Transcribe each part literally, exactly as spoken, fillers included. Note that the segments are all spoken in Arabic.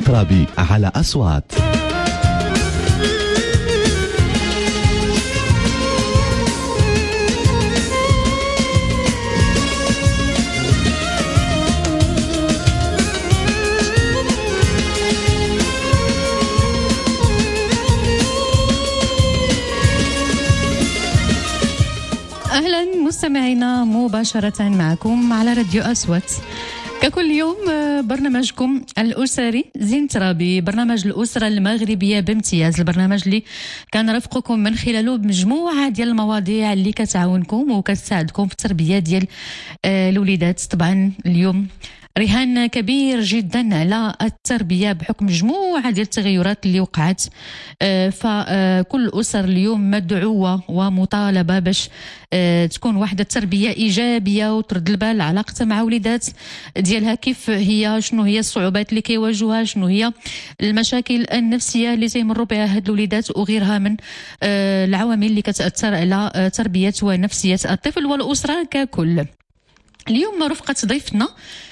ترابي على أصوات. أهلا مستمعينا مباشرة معكم على راديو أصوات. ككل يوم برنامجكم الأسري زين ترابي، برنامج الأسرة المغربية بامتياز، البرنامج اللي كنرافقكم من خلاله بمجموعة ديال المواضيع اللي كتعاونكم وكتساعدكم في التربية ديال الوليدات. طبعا اليوم رهان كبير جدا على التربية بحكم مجموعة ديال التغيرات اللي وقعت، فكل الأسر اليوم مدعوة ومطالبة باش تكون واحدة التربية إيجابية وترد البال على علاقتها مع وليدات ديالها، كيف هي، شنو هي الصعوبات اللي كيواجهوها، شنو هي المشاكل النفسية اللي تيمروا بها هاد الوليدات وغيرها من العوامل اللي كتأثر على تربية ونفسية الطفل والأسرة ككل. اليوم رفقة ضيفتنا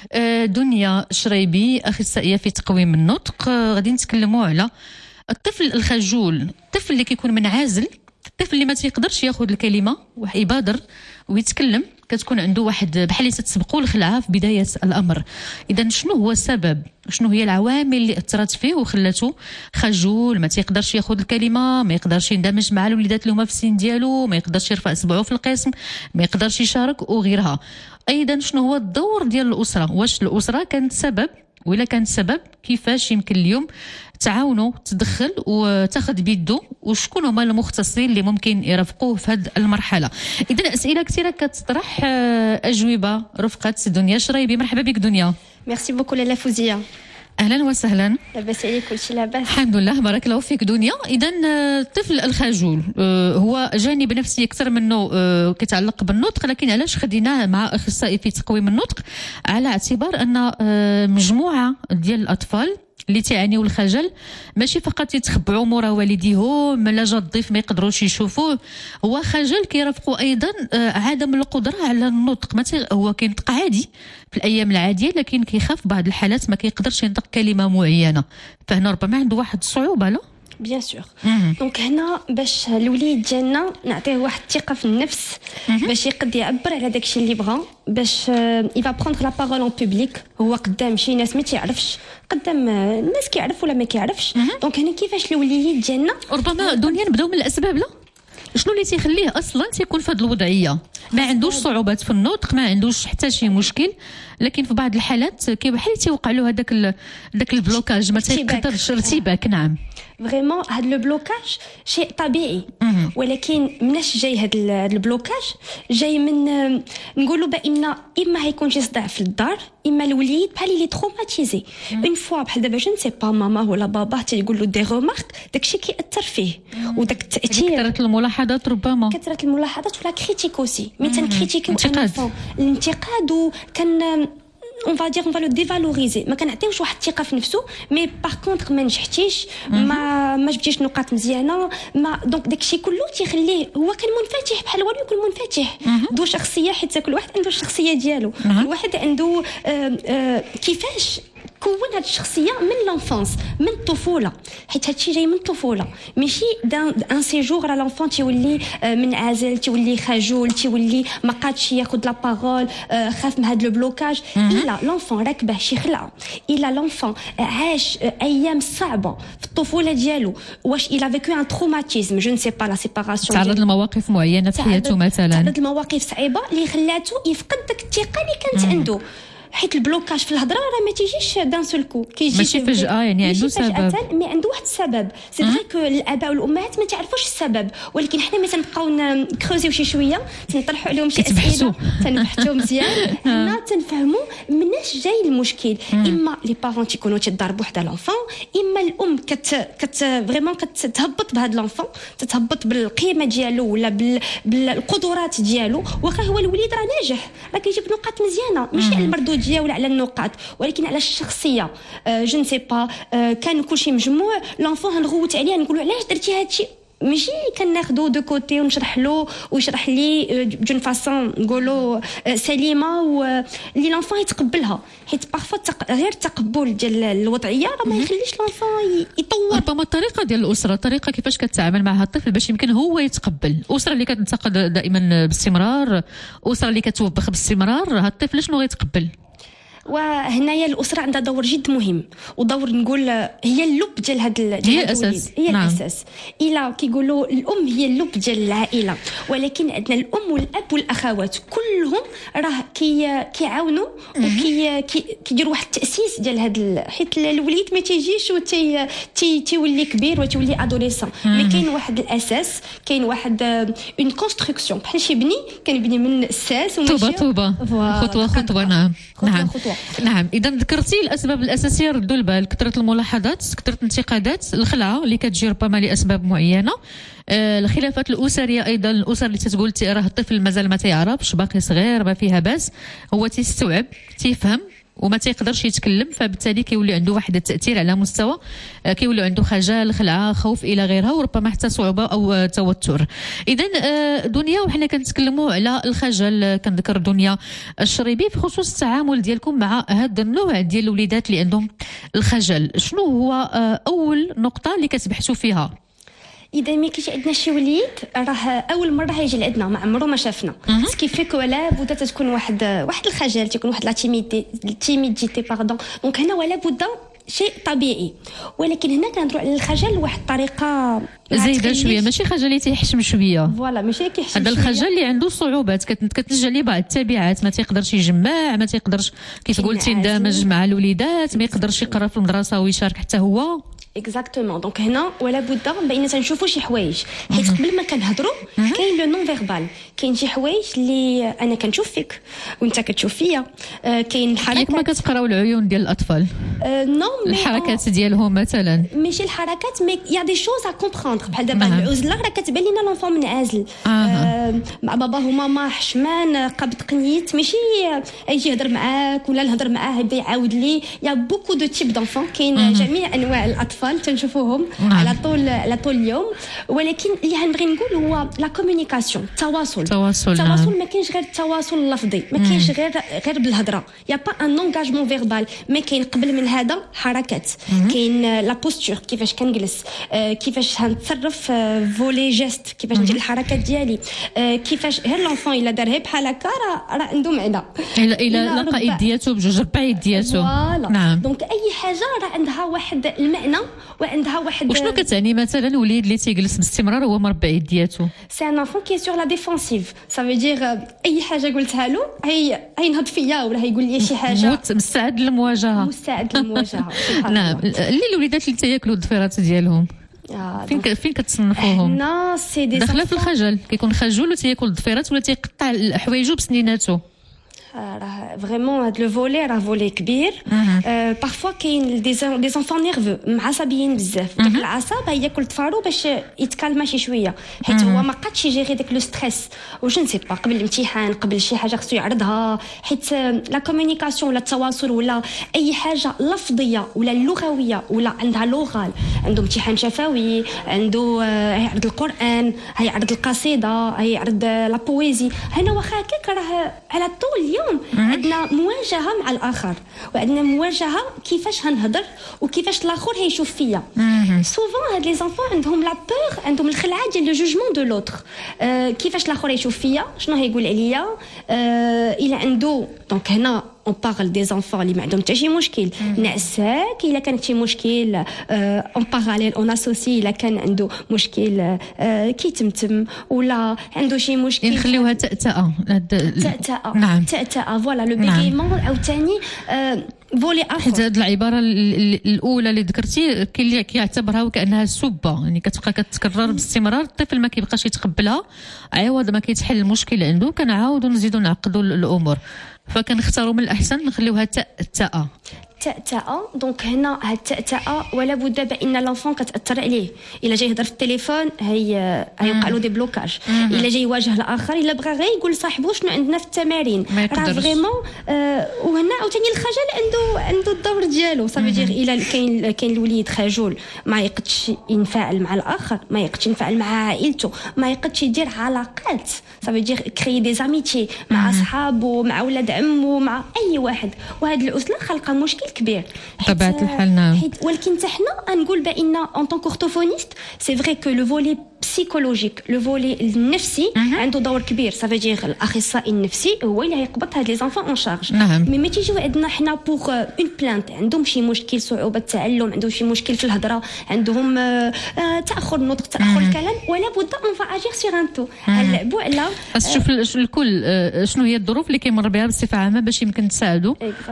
دنيا شريبي، أخصائية في تقويم النطق. غادي نتكلموا على الطفل الخجول، الطفل اللي كيكون منعزل، الطفل اللي ما تيقدرش ياخذ الكلمة ويبادر ويتكلم، كتكون عنده واحد بحال تتسبقوا الخلعة في بداية الأمر. إذا شنو هو السبب؟ شنو هي العوامل اللي أثرت فيه وخلاته خجول، ما تيقدرش ياخذ الكلمة، ما يقدرش يندمج مع الوليدات اللي هما في السن ديالو، ما يقدرش يرفع اصبعه في القسم، ما يقدرش يشارك وغيرها. أيضا شنو هو الدور ديال الأسرة؟ واش الأسرة كانت سبب؟ وإلا كانت سبب كيفاش يمكن اليوم تعاونوا تدخل وتاخذ بيدو، وشكون هما المختصين اللي ممكن يرافقوه في هذه المرحله؟ اذا اسئله كثيره كتطرح، اجوبه رفقه دنيا شريبي. مرحبا بك دنيا. ميرسي بوكو لاله فوزيه. اهلا وسهلا. لاباس عليك؟ كلشي لاباس الحمد لله، بارك الله فيك دنيا. اذا الطفل الخجول هو جانب نفسي اكثر منه كيتعلق بالنطق، لكن علاش خديناه مع اخصائي في تقويم النطق؟ على اعتبار ان مجموعه ديال الاطفال اللي تعانيوا الخجل ماشي فقط يتخبعوا مورا والديهم، لا جا الضيف ما يقدروش يشوفوه، هو خجل كيرافقوا ايضا عدم القدره على النطق. ما هو كينطق عادي في الايام العاديه، لكن كيخاف بعض الحالات ما كيقدرش ينطق كلمه معينه، فهنا ربما عنده واحد الصعوبه. لا بيان سور. دونك هنا باش الوليد ديالنا نعطيه واحد الثقه في النفس باش يقد يعبر على داكشي اللي بغا، باش il va prendre la parole en public، هو قدام شي ناس ما تعرفش، قدام الناس كيعرف ولا ما كيعرفش. دونك هنا كيفاش الوليد ديالنا ربما دنيا نبداو من الاسباب. لا شنو اللي تيخليه اصلا تيكون في هذه الوضعيه؟ ما عندوش صعوبات في النطق، ما عندوش حتى شي مشكل، لكن في بعض الحالات كي بحال تيوقع له هذاك داك البلوكاج، ما تيقدرش ارتباك. نعم فريمون هذا لو بلوكاج شيء طبيعي، ولكن مناش جاي هذا البلوكاج؟ جاي من نقولوا بان اما هيكون شي صداع في الدار، اما الوليد بحال لي تروماتيزي اون فوا، بحال دابا جو نسي با ماما ولا بابا تيقول له دي ريمارك، داكشي كيأثر فيه، وداك التأثير كثرة الملاحظات، ربما كثرة الملاحظات ولا كريتيك اوسي، مي تنكريتيكيو الانتقاد، وكان on va dire on va le dévaloriser، ما كنعطيوش واحد الثقه في نفسه. مي باغ كونطخ ما نجحتيش، ما ما جبتيش نقاط مزيانه، ما دونك داكشي كله تيخليه هو كان منفتح بحال والو يكون منفتح، ذو شخصيه، حيت كل واحد عنده الشخصيه ديالو، كل واحد عنده آآ آآ كيفاش كون هاد الشخصيه من لانفونس، من الطفوله، حيت هادشي جاي من الطفوله، ماشي دان ان سيجور على لانفون تيولي منعزل، تيولي خجول، تيولي ما قادش ياخذ لا بارول، خاف من هاد لو بلوكاج. الا لانفون راكبه شي خلعه، الا لانفون عاش ايام صعبه في الطفوله ديالو، واش il a vécu un traumatisme، je ne sais pas la séparation، تعرض لمواقف معينه في حياته مثلا، تعرض لمواقف صعيبه اللي خلاته يفقد داك الثقه اللي كانت عنده، حيت البلوكاج في الهضره راه ما تيجيش دان سول كو، كيجي ماشي فجاه، يعني عنده سبب، مي عنده واحد السبب. سي فري كو الاباء والامهات ما تعرفوش السبب، ولكن حنا ملي تنبقاو نكروزيو شي شويه، تنطرحوا عليهم شي اسئله، تنبحثوا مزيان، حنا تنفهموا مناش جاي المشكل. اما لي بارون تيكونوا تيضربوا حدا لونفون، اما الام كت كت فريمون كتهبط بهذا لونفون، تتهبط بالقيمه ديالو ولا بال... بالقدرات ديالو، واخا هو الوليد راه ناجح، راه كيجيب نقاط مزيانه، ماشي على المردود ولا على النقاط، ولكن على الشخصيه. جو نسي با، كان كلشي مجموع، لونفون نغوت عليه نقولوا علاش درتي هادشي، ماشي كناخذو دو كوتي ونشرح له ويشرح لي دون فاسون نقولوا سليمه واللي لونفون يتقبلها، حيت بارفو غير التقبل ديال الوضعيه راه ما يخليش لونفون يطور. ربما الطريقه ديال الاسره، الطريقه كيفاش كتعامل مع هذا الطفل باش يمكن هو يتقبل. اسره اللي كتنتقد دائما باستمرار، اسره اللي كتوبخ باستمرار، هذا الطفل شنو غيتقبل؟ وهنايا الاسره عندها دور جد مهم، ودور نقول هي اللب ديال هذا هي الاساس، هي نعم. الاساس. الا كيقولوا الام هي اللب ديال العائله، ولكن عندنا الام والاب والاخوات كلهم راه كي كيعاونوا وكي كيديروا واحد التاسيس ديال هذا، حيت الوليد ما تيجيش وتي تي تيولي كبير وتولي ادوليسون، مي كاين واحد الاساس، كاين واحد اون كونستركسيون بحال شي بني كنبني من الساس طوبه طوبه خطوه خطوه. نعم نعم نعم. اذا ذكرتي الاسباب الاساسيه، ردوا البال، كثره الملاحظات، كثره الانتقادات، الخلعه اللي كتجي ربما لاسباب معينه، آه الخلافات الاسريه ايضا، الاسر اللي تتقول راه الطفل مازال ما تيعرفش، باقي صغير، ما فيها باس، هو تيستوعب تيفهم وما تيقدرش يتكلم، فبالتالي كيولي عنده واحد التاثير على مستوى، كيولي عنده خجل، خلعه، خوف الى غيرها، وربما حتى صعوبه او توتر. اذا دنيا، وحنا كنتكلموا على الخجل، كنذكر دنيا الشريبي في خصوص التعامل ديالكم مع هذا النوع ديال الوليدات اللي عندهم الخجل. شنو هو اول نقطه اللي كتبحثوا فيها؟ اذا ما كاينش عندنا شي وليد راه اول مره هيجي لعندنا ما عمره ما شافنا، سكيفيك ولا بد تكون واحد واحد الخجل، تكون واحد لا تيميدي تيميديتي باردون. دونك هنا ولا بد شيء طبيعي، ولكن هنا كنهضروا على الخجل واحد الطريقه زايده شويه، ماشي خجل اللي تيحشم شويه، فوالا ماشي كيحشم، هذا الخجل اللي عنده صعوبات كتنتج عليه بعض التبعات، ما تيقدرش يجمع، ما تيقدرش كيف قلتي يندمج مع الوليدات، ما يقدرش يقرا في المدرسه ويشارك حتى هو. اكزاكتومون. دونك هنا ولا بد بان تنشوفوا شي حوايج، حيت قبل ما كنهضروا كاين لو نون فيربال، كاين شي حوايج اللي انا كنشوف فيك وانت كتشوف فيا، آه كاين الحركات. ما كتقراو العيون ديال الاطفال؟ آه نو، الحركات ديالهم مثلا، ماشي الحركات، مي يا دي شوز ا كومبروندر، بحال دابا العزله راه كتبان لينا لونفون منعزل، آه. آه مع باباه وماما حشمان، قابض قنيت، ماشي يجي يهضر معاك ولا نهضر معاه يبدا يعاود لي. يا بوكو دو تيب دونفون، كاين جميع انواع الاطفال تنشوفوهم على طول على طول اليوم، ولكن اللي غنبغي نقول هو لا كومونيكاسيون، التواصل. التواصل التواصل ما كاينش غير التواصل اللفظي، ما كاينش غير غير بالهضره، يا با ان انغاجمون فيربال، ما كاين قبل من هذا حركات، كاين لا بوستور، كيفاش كنجلس، كيفاش هنتصرف، فولي جيست، كيفاش ندير الحركات ديالي، كيفاش غير لونفون الا دارها بحال هكا راه راه عنده معنى، الا الا لقى يدياتو بجوج ربع يدياتو. نعم. دونك اي حاجه راه عندها واحد المعنى وعندها واحد. وشنو كتعني مثلا وليد اللي تيجلس باستمرار هو مربع يدياتو؟ سي ان انفون كي سور لا ديفونسيف، سا فو دير اي حاجه قلتها له هي هينهض فيا ولا هيقول لي شي حاجه، مستعد للمواجهه، مستعد للمواجهه. نعم. اللي الوليدات اللي تياكلوا الضفيرات ديالهم فين ك... فين كتصنفوهم؟ لا سي دي داخله في الخجل، كيكون خجول وتياكل الضفيرات ولا تيقطع حوايجو بسنيناتو. راه فريمون هاد لو فولي راه فولي كبير. بارفوا كاين دي دي زونفون نيرفو معصبيين بزاف، داك العصب هي كل طفارو باش يتكالما شي شويه، حيت هو ما قادش يجيري داك لو ستريس وش نسي با قبل الامتحان، قبل شي حاجه خصو يعرضها، حيت لا كومونيكاسيون ولا التواصل ولا اي حاجه لفظيه ولا لغويه ولا عندها لوغال، عنده امتحان شفوي، عنده هيعرض القران، هيعرض القصيده، هيعرض لا بويزي، هنا واخا هكاك راه على طول اليوم عندنا مواجهه مع الاخر، وعندنا مواجهه كيفاش هنهضر وكيفاش الاخر هيشوف فيا. سوفون هاد لي زانفون عندهم لا بور، عندهم الخلعه ديال لو جوجمون دو لوتر، أه كيفاش الاخر يشوف فيا، شنو هيقول عليا، أه الا عنده. دونك هنا اون بارل دي زانفون اللي ما عندهم حتى شي مشكل، نعساك الا كان شي مشكل، اون باراليل اون اسوسي الا كان عنده مشكل أه كيتمتم ولا عنده شي مشكل نخليوها تأتأة. تأتأة. نعم تأتأة فوالا لو بيغيمون او ثاني فولي اخر. حيت هاد العباره الاولى اللي ذكرتي كاين اللي كيعتبرها وكانها سبه، يعني كتبقى كتكرر باستمرار، الطفل ما كيبقاش يتقبلها، عوض ما كيتحل المشكل عنده كنعاودوا نزيدوا نعقدوا الامور، فكنختاروا من الاحسن نخليوها تاء تاء التأتأة دونك هنا هاد التأتأة ولا بد بان لونفون كتاثر عليه. الا جاي يهضر في التليفون هي هيوقع له دي بلوكاج. الا جاي يواجه الاخر الا بغى غير يقول لصاحبو شنو عندنا في التمارين راه فريمون. آه وهنا عاوتاني الخجل عنده عنده الدور ديالو. صافي دير الا كاين كاين الوليد خجول ما يقدش ينفعل مع الاخر، ما يقدش ينفعل مع عائلته، ما يقدش يدير علاقات. صافي دير كري دي زاميتي مع اصحابه مع ولاد عمو مع اي واحد. وهاد العزله خلقه مشكل كبير طبيعه الحال. نعم. ولكن حتى حنا نقول بان ان طون كورتوفونيست سي فري كو لو فولي بسيكولوجيك لو فولي النفسي عنده دور كبير. صافي دير الاخصائي النفسي هو اللي هيقبط هاد لي زانفون اون شارج. نعم. مي ملي تيجيو عندنا حنا بوغ اون بلانت عندهم شي مشكل صعوبه التعلم، عندهم شي مشكل في الهضره، عندهم تاخر النطق تاخر الكلام، ولا بد اون فا اجير سيغ ان تو نلعبوا على شوف الكل شنو هي الظروف اللي كيمر بها بصفه عامه باش يمكن تساعدوا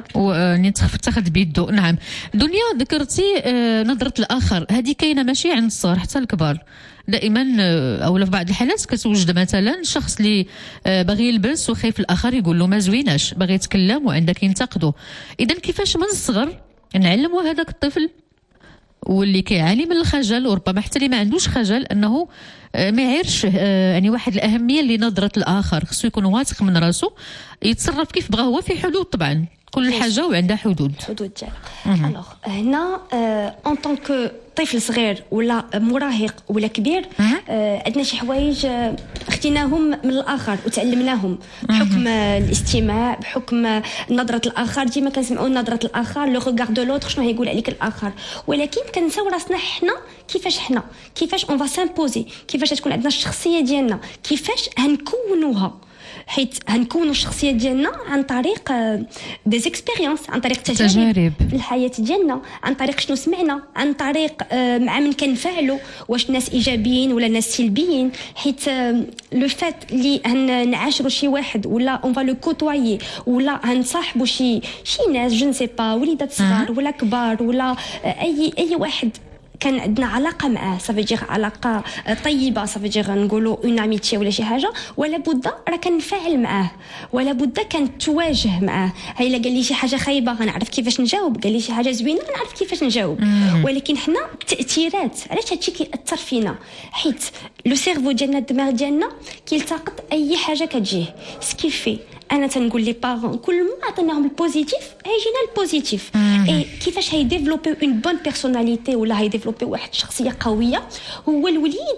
ونتخذ بيدو. نعم. دنيا ذكرتي نظره الاخر، هذه كاينه ماشي عند الصغار حتى الكبار. دائما او في بعض الحالات كتوجد مثلا شخص اللي باغي يلبس وخايف الاخر يقول له ما زويناش، باغي يتكلم وعندك ينتقده. اذا كيفاش من الصغر نعلموا هذاك الطفل واللي كيعاني من الخجل وربما حتى اللي ما عندوش خجل انه ما يعيرش يعني واحد الاهميه اللي نظره الاخر، خصو يكون واثق من راسو يتصرف كيف بغا هو في حدود. طبعا كل حاجه وعندها حدود حدود ديالها. الوغ هنا اون طونك طفل صغير ولا مراهق ولا كبير عندنا شي حوايج اختيناهم من الاخر وتعلمناهم بحكم الاستماع، بحكم نظره الاخر. ديما كنسمعوا نظره الاخر لو ريغار دو لوتر شنو هيقول عليك الاخر، ولكن كنساو راسنا حنا كيفاش حنا كيفاش اون فا سامبوزي، كيفاش تكون عندنا الشخصيه ديالنا، كيفاش هنكونوها. حيت هنكونوا الشخصيه ديالنا عن طريق دي زيكسبيريونس، عن طريق تجارب في الحياه ديالنا، عن طريق شنو سمعنا، عن طريق مع من كنفعلوا، واش ناس ايجابيين ولا ناس سلبيين. حيت لو فات اللي هنعاشروا شي واحد ولا اون فا لو كوتوايي ولا هنصاحبوا شي شي ناس جو نسي با وليدات صغار ولا كبار ولا اي اي واحد كان عندنا علاقه معاه، صافي دير علاقه طيبه، صافي دير نقولوا اون اميتي ولا شي حاجه، ولا بد راه كنفعل معاه، ولا بد كنتواجه معاه. هاي الا قال لي شي حاجه خايبه غنعرف كيفاش نجاوب، قال لي شي حاجه زوينه غنعرف كيفاش نجاوب. ولكن حنا التاثيرات علاش هادشي كيأثر فينا؟ حيت لو سيرفو ديالنا الدماغ ديالنا كيلتقط اي حاجه كتجيه سكيفي. انا تنقول لي بارون كل ما عطيناهم البوزيتيف هيجينا البوزيتيف. اي كيفاش هي ديفلوبي اون بون بيرسوناليتي ولا هي ديفلوبي واحد الشخصيه قويه، هو الوليد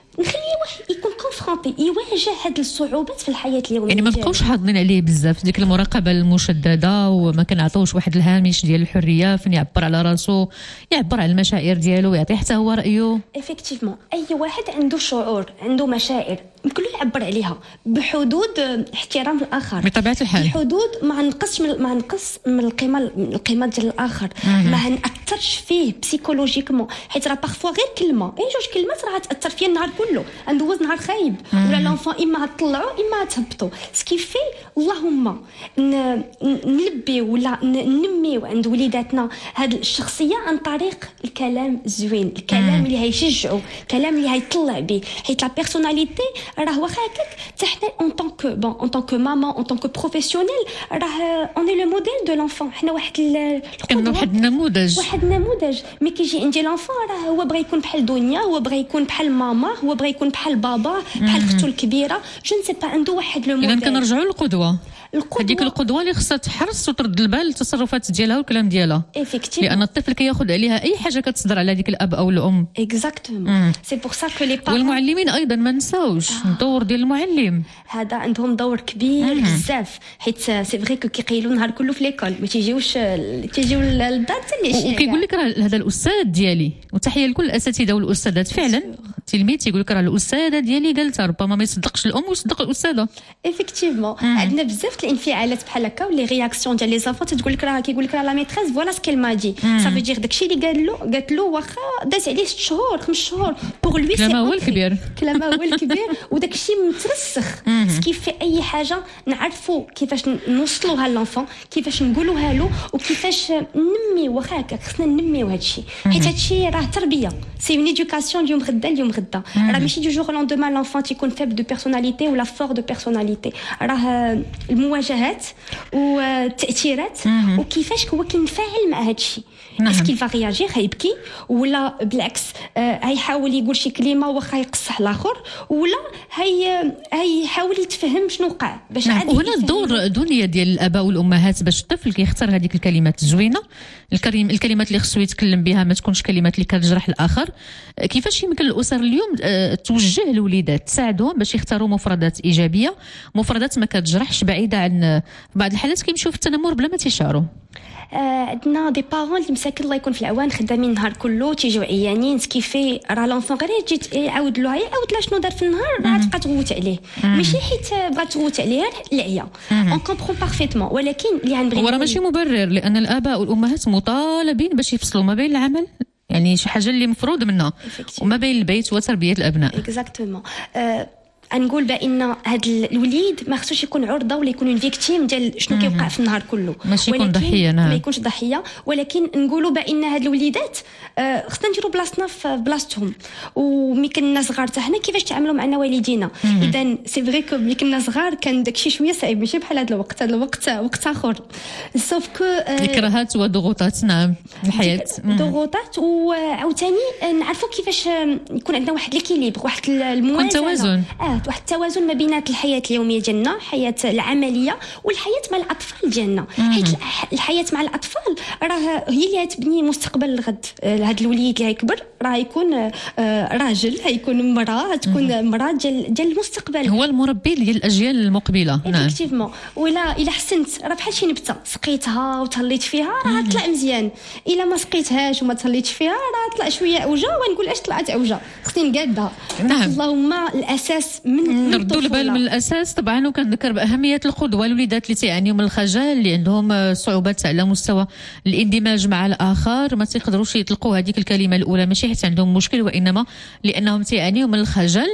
نخليه يكون كونفرونتي يواجه هاد الصعوبات في الحياه اليوميه. يعني ما نبقاوش حاضنين عليه بزاف ديك المراقبه المشدده وما كنعطوش واحد الهامش ديال الحريه فين يعبر على راسو، يعبر على المشاعر ديالو، يعطي حتى هو رايه. ايفيكتيفمون اي واحد عنده شعور، عنده مشاعر، يمكن له يعبر عليها بحدود احترام الاخر، بطبيعه الحال بحدود ما نقصش من ما نقص من القيمه من القيمه ديال الاخر، ما هنأثرش فيه بسيكولوجيكمون. حيت راه بارفوا غير كلمه اي جوج كلمات راه تاثر فيا النهار كله، ندوز نهار خايب ولا لونفون اما هتطلعوا اما هتهبطوا. سكيفي اللهم نلبي ولا ننميو عند وليداتنا هاد الشخصيه عن طريق الكلام الزوين، الكلام اللي هيشجعوا، الكلام اللي هيطلع به. حيت لا بيرسوناليتي راه واخا هكاك حتى حنا اون طونك بون اون طونك مامان اون طونك بروفيسيونيل راه اون اي لو موديل دو لونفون. حنا واحد كنا واحد النموذج واحد النموذج مي كيجي عندي لونفون راه هو بغى يكون بحال دنيا، هو بغى يكون بحال ماما، هو بغى يكون بحال بابا، بحال اختو الكبيره، جو نسي با عنده واحد لو موديل. اذا كنرجعوا للقدوه، هذيك القدوه اللي خصها تحرص وترد البال للتصرفات ديالها والكلام ديالها، لان الطفل كياخذ عليها اي حاجه كتصدر على هذيك الاب او الام. اكزاكتومون سي بور سا كو لي بارون والمعلمين ايضا ما نساوش الدور ديال المعلم، هذا عندهم دور كبير بزاف. حيت سي فري كو كيقيلوا النهار كله في ليكول، ما تيجيوش تيجيو للدار حتى لي وكيقول لك راه هذا الاستاذ ديالي. وتحيه لكل الاساتذه والاستاذات. فعلا التلميذ تيقول لك راه الاستاذه ديالي قالتها، ربما ما يصدقش الام ويصدق الاستاذه. ايفيكتيفمون عندنا بزاف الانفعالات بحال هكا ولي رياكسيون ديال لي زافون تقول لك راه كيقول لك راه لا ميتريس فوالا سكيل ما دي. صافي دير داكشي اللي قال له قالت له واخا داز عليه ست شهور خمس شهور بوغ لوي سي كلامه هو الكبير، كلامه هو الكبير وداكشي مترسخ. كيف في اي حاجه نعرفوا كيفاش نوصلوها للانفون، كيفاش نقولوها له، وكيفاش ننميو. واخا هكا خصنا ننميو هادشي، حيت هادشي راه تربيه، سي اون ايدوكاسيون اليوم غدا اليوم الغدا. راه ماشي دو جور لوندومان لونفون تيكون فيبل دو بيرسوناليتي ولا فور دو بيرسوناليتي. راه المواجهات والتاثيرات وكيفاش هو كينفعل مع هذا الشيء. اسكي فا رياجير هيبكي ولا بالعكس هيحاول يقول شي كلمه واخا يقصح الاخر ولا هي هيحاول يتفهم شنو وقع باش عاد. وهنا الدور دنيا ديال الاباء والامهات باش الطفل كيختار هذيك الكلمات الزوينه، الكريم الكلمات اللي خصو يتكلم بها ما تكونش كلمات اللي كتجرح الاخر. كيفاش يمكن الاسر اليوم توجه الوليدات تساعدهم باش يختاروا مفردات ايجابيه، مفردات ما كتجرحش، بعيده عن بعض الحالات كيمشيو في التنمر بلا ما تيشعروا. عندنا دي بارون اللي مساكن الله يكون في العوان خدامين النهار كله تيجيو عيانين سكيفي راه لونفون غير جيت يعاود له يعاود له شنو دار في النهار راه تبقى تغوت عليه ماشي حيت بغات تغوت عليه العيا. اون كومبرون بارفيتمون ولكن اللي غنبغي وراه ماشي مبرر لان الاباء والامهات مطالبين باش يفصلوا ما بين العمل يعني شي حاجه اللي مفروض منها وما بين البيت وتربيه الابناء. اكزاكتومون. نقول بان هذا الوليد ما خصوش يكون عرضه ولا يكون فيكتيم ديال شنو كيوقع في النهار كله، ماشي يكون ضحيه. نعم. ما يكونش ضحيه ولكن نقولوا بان هاد الوليدات آه خصنا نديروا بلاصتنا في بلاصتهم وملي كنا صغار حتى حنا كيفاش تعاملوا معنا والدينا. اذا سي فري كو ملي كنا صغار كان داكشي شويه صعيب ماشي بحال هذا الوقت. هذا الوقت وقت اخر سوف كو آه الكراهات وضغوطات. نعم الحياه ضغوطات وعاوتاني نعرفوا كيفاش يكون عندنا واحد ليكيليبر واحد الموازنه توازن اه واحد التوازن ما بين الحياه اليوميه ديالنا الحياه العمليه والحياه مع الاطفال ديالنا. حيت الحياه مع الاطفال راه هي اللي غتبني مستقبل الغد. هذا الوليد اللي غيكبر راه يكون راجل هيكون امراه غتكون امراه ديال ديال المستقبل هو المربي ديال الاجيال المقبله. نعم اكتيفمون. ولا الا حسنت راه بحال شي نبته سقيتها وتهليت فيها راه طلع مزيان. الا ما سقيتهاش وما تهليتش فيها راه طلع شويه اوجه ونقول اش طلعت اوجه خصني نقادها. نعم. اللهم الاساس من نردوا البال من الاساس طبعا. وكنذكر باهميه القدوه الوليدات اللي تيعانيوا من الخجل اللي عندهم صعوبات على مستوى الاندماج مع الاخر ما تيقدروش يطلقوا هذيك الكلمه الاولى ماشي حيت عندهم مشكل وانما لانهم تيعانيوا من الخجل.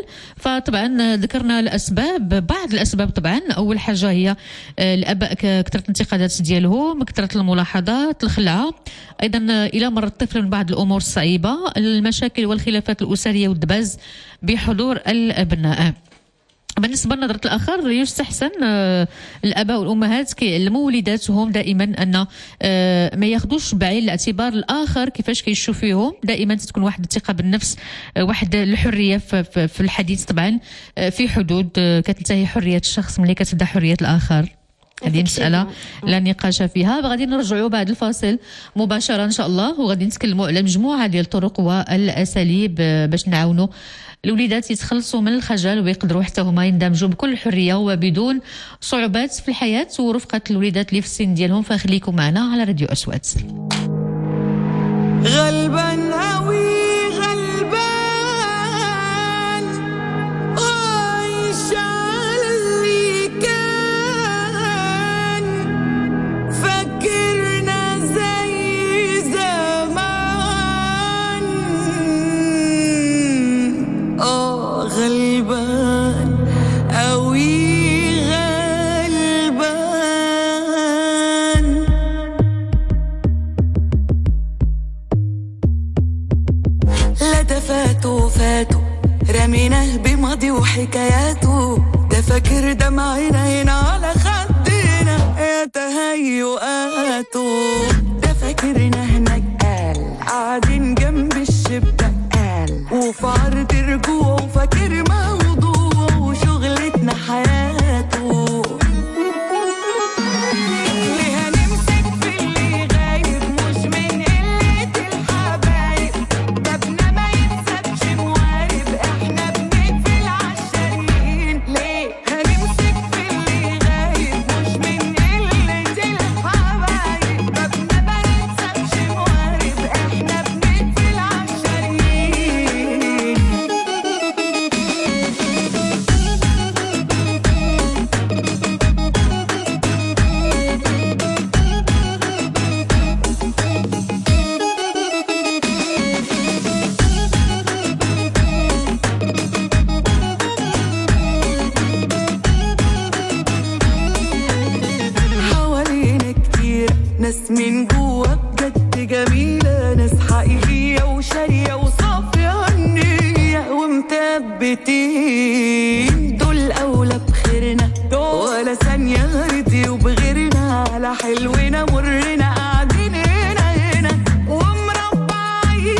فطبعا ذكرنا الاسباب بعض الاسباب. طبعا اول حاجه هي الاباء كثره الانتقادات ديالهم كثره الملاحظات الخلعه. ايضا الى مر الطفل من بعض الامور الصعيبه المشاكل والخلافات الاسريه والدباز بحضور الابناء. بالنسبه لنظره الاخر يستحسن الاباء والامهات كيعلموا وليداتهم دائما ان ما ياخذوش بعين الاعتبار الاخر كيفاش كيشوف فيهم. دائما تكون واحد الثقه بالنفس واحد الحريه في الحديث طبعا في حدود كتنتهي حريه الشخص ملي كتبدا حريه الاخر. هذه مسألة لا نقاش فيها. غادي نرجعوا بعد الفاصل مباشرة إن شاء الله وغادي نتكلموا على مجموعة ديال الطرق والأساليب باش نعاونوا الوليدات يتخلصوا من الخجل ويقدروا حتى هما يندمجوا بكل حرية وبدون صعوبات في الحياة ورفقة الوليدات اللي في السن ديالهم. فخليكم معنا على راديو أصوات. غلبان هوي رميناه بماضي وحكاياته ده فاكر دمعنا هنا على خدنا يا تهيؤاته ده فاكرنا هناك قال قاعدين جنب الشباك قال وفي عرض رجوعه فاكر موضوعه وشغلتنا حياته. ميتين دول أولى بخيرنا ولا ثانية غيرتي وبغيرنا على حلونا مرنا قاعدين هنا هنا ومربعين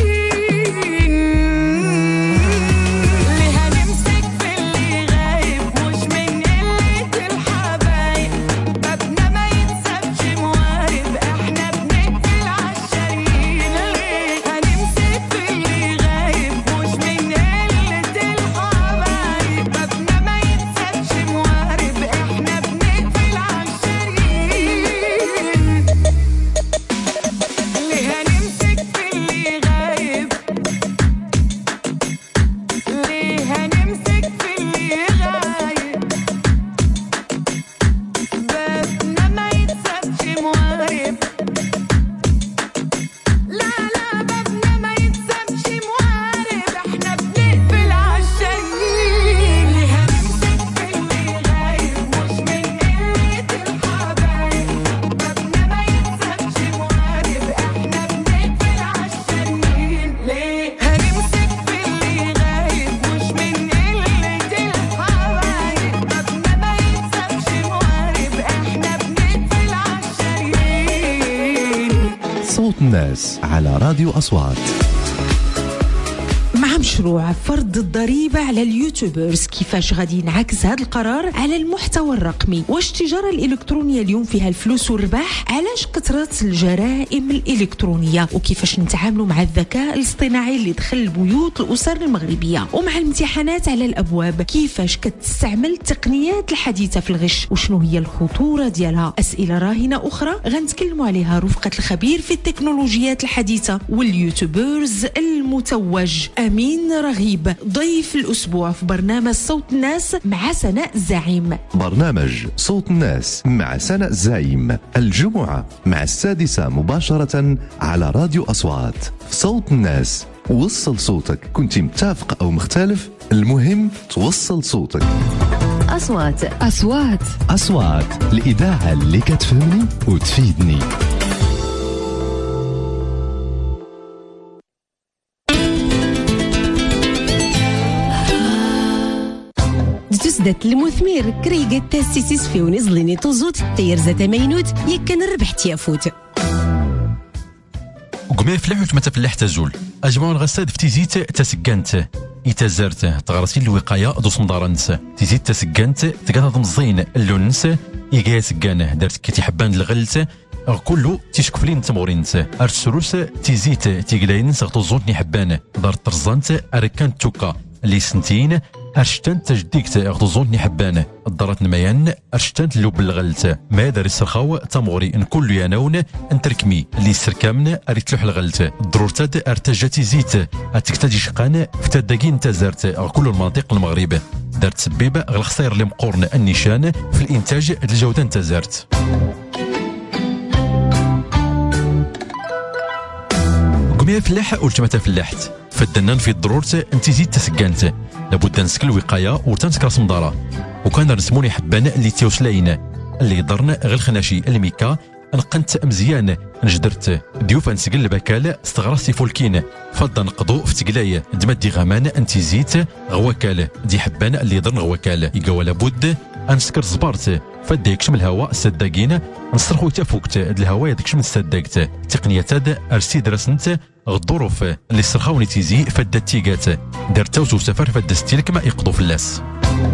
ليه هنمسك في اللي غايب مش من قلة الحبايب بابنا ما يتسابش موارب احنا بنقفل عالشايين ليه هنمسك في اللي غايب مش من قلة الحبايب بابنا ما يتسابش موارب احنا بنقفل عالشايين ليه هنمسك في اللي غايب ليه هنمسك في اللي غايب بابنا ما يتسابش موارب لا لا بابنا ما يتسابش موارب احنا بنقفل عالشايين ليه هنمسك في اللي غايب مش من قلة الحبايب بابنا ما يتسابش موارب احنا بنقفل عالشايين ليه هنمسك في اللي غايب مش من قلة الحبايب بابنا ما يتسابش موارب احنا بنقفل عالشايين. صوت الناس على راديو أصوات. مع مشروع فرض الضريبة على اليوتيوبرز، كيفاش غادي ينعكس هذا القرار على المحتوى الرقمي؟ واش التجارة الإلكترونية اليوم فيها الفلوس والربح؟ علاش كثرت الجرائم الإلكترونية؟ وكيفاش نتعاملوا مع الذكاء الاصطناعي اللي دخل بيوت الأسر المغربية؟ ومع الامتحانات على الأبواب كيفاش كتستعمل التقنيات الحديثة في الغش؟ وشنو هي الخطورة ديالها؟ أسئلة راهنة أخرى غنتكلموا عليها رفقة الخبير في التكنولوجيات الحديثة واليوتيوبرز المتوج أمين رغيب، ضيف الأسبوع في برنامج صوت الناس مع سناء الزعيم. برنامج صوت الناس مع سناء الزعيم الجمعة مع السادسة مباشرة على راديو أصوات. صوت الناس، وصل صوتك، كنت متفق أو مختلف، المهم توصل صوتك. أصوات أصوات أصوات، الإذاعة اللي كتفهمني وتفيدني. تسدت المثمر كريقة تاسيسيس في ونزلني تزوت تير زات مينوت يكن الربح تيافوت وقمي فلحوت ما تفلح تزول أجمع الغساد في تيزيت تسقنت يتزرت تغرسي الوقاية دوس مدارنس تيزيت تسقنت تقاطع مزين اللونس يقايا سقانه دارت كي حبان الغلت كله تيشكفلين تمورينت ارسروس تيزيت تيقلاين سغطو زونتني حبانه دار ترزانت اركان توكا اللي سنتين ارشتان تجديكت اغتزونتني حبانه الدارات نميان ارشتان لوب الغلت ما دار السرخاو تموري ان كل يناون انتركمي اللي سركامن اريتلوح الغلت ضرورتاد ارتجاتي زيت اتكتادي شقان فتاداكين تزارت كل المناطق المغرب دارت سبيبه الخسائر اللي مقورن النيشان في الانتاج الجوده تزارت. قمي فلاح والجماعه فلاحت فدنان في الضرورة انت زيد تسقانت لابد نسكل الوقايه وتنسك راس مدارة وكان رسموني حبان اللي تيوسلاين اللي ضرن غير خناشي الميكا نقنت مزيان نجدرت ديوف نسقل البكال استغرستي فولكين فضا نقضو في تقلايه دمدي غمان انت زيت غواكال دي حبان اللي ضرن غواكال يقوى لابد انسكر زبارت فدا يكشم الهواء السداقين نصرخو تفوكت الهواء يدكشم السداقت تقنية تاد ارسي درسنت الظروف اللي سرخاوني تيزي فدا التيقات دارتاوز وسفر فدا ستيلك ما يقضوا فلاس.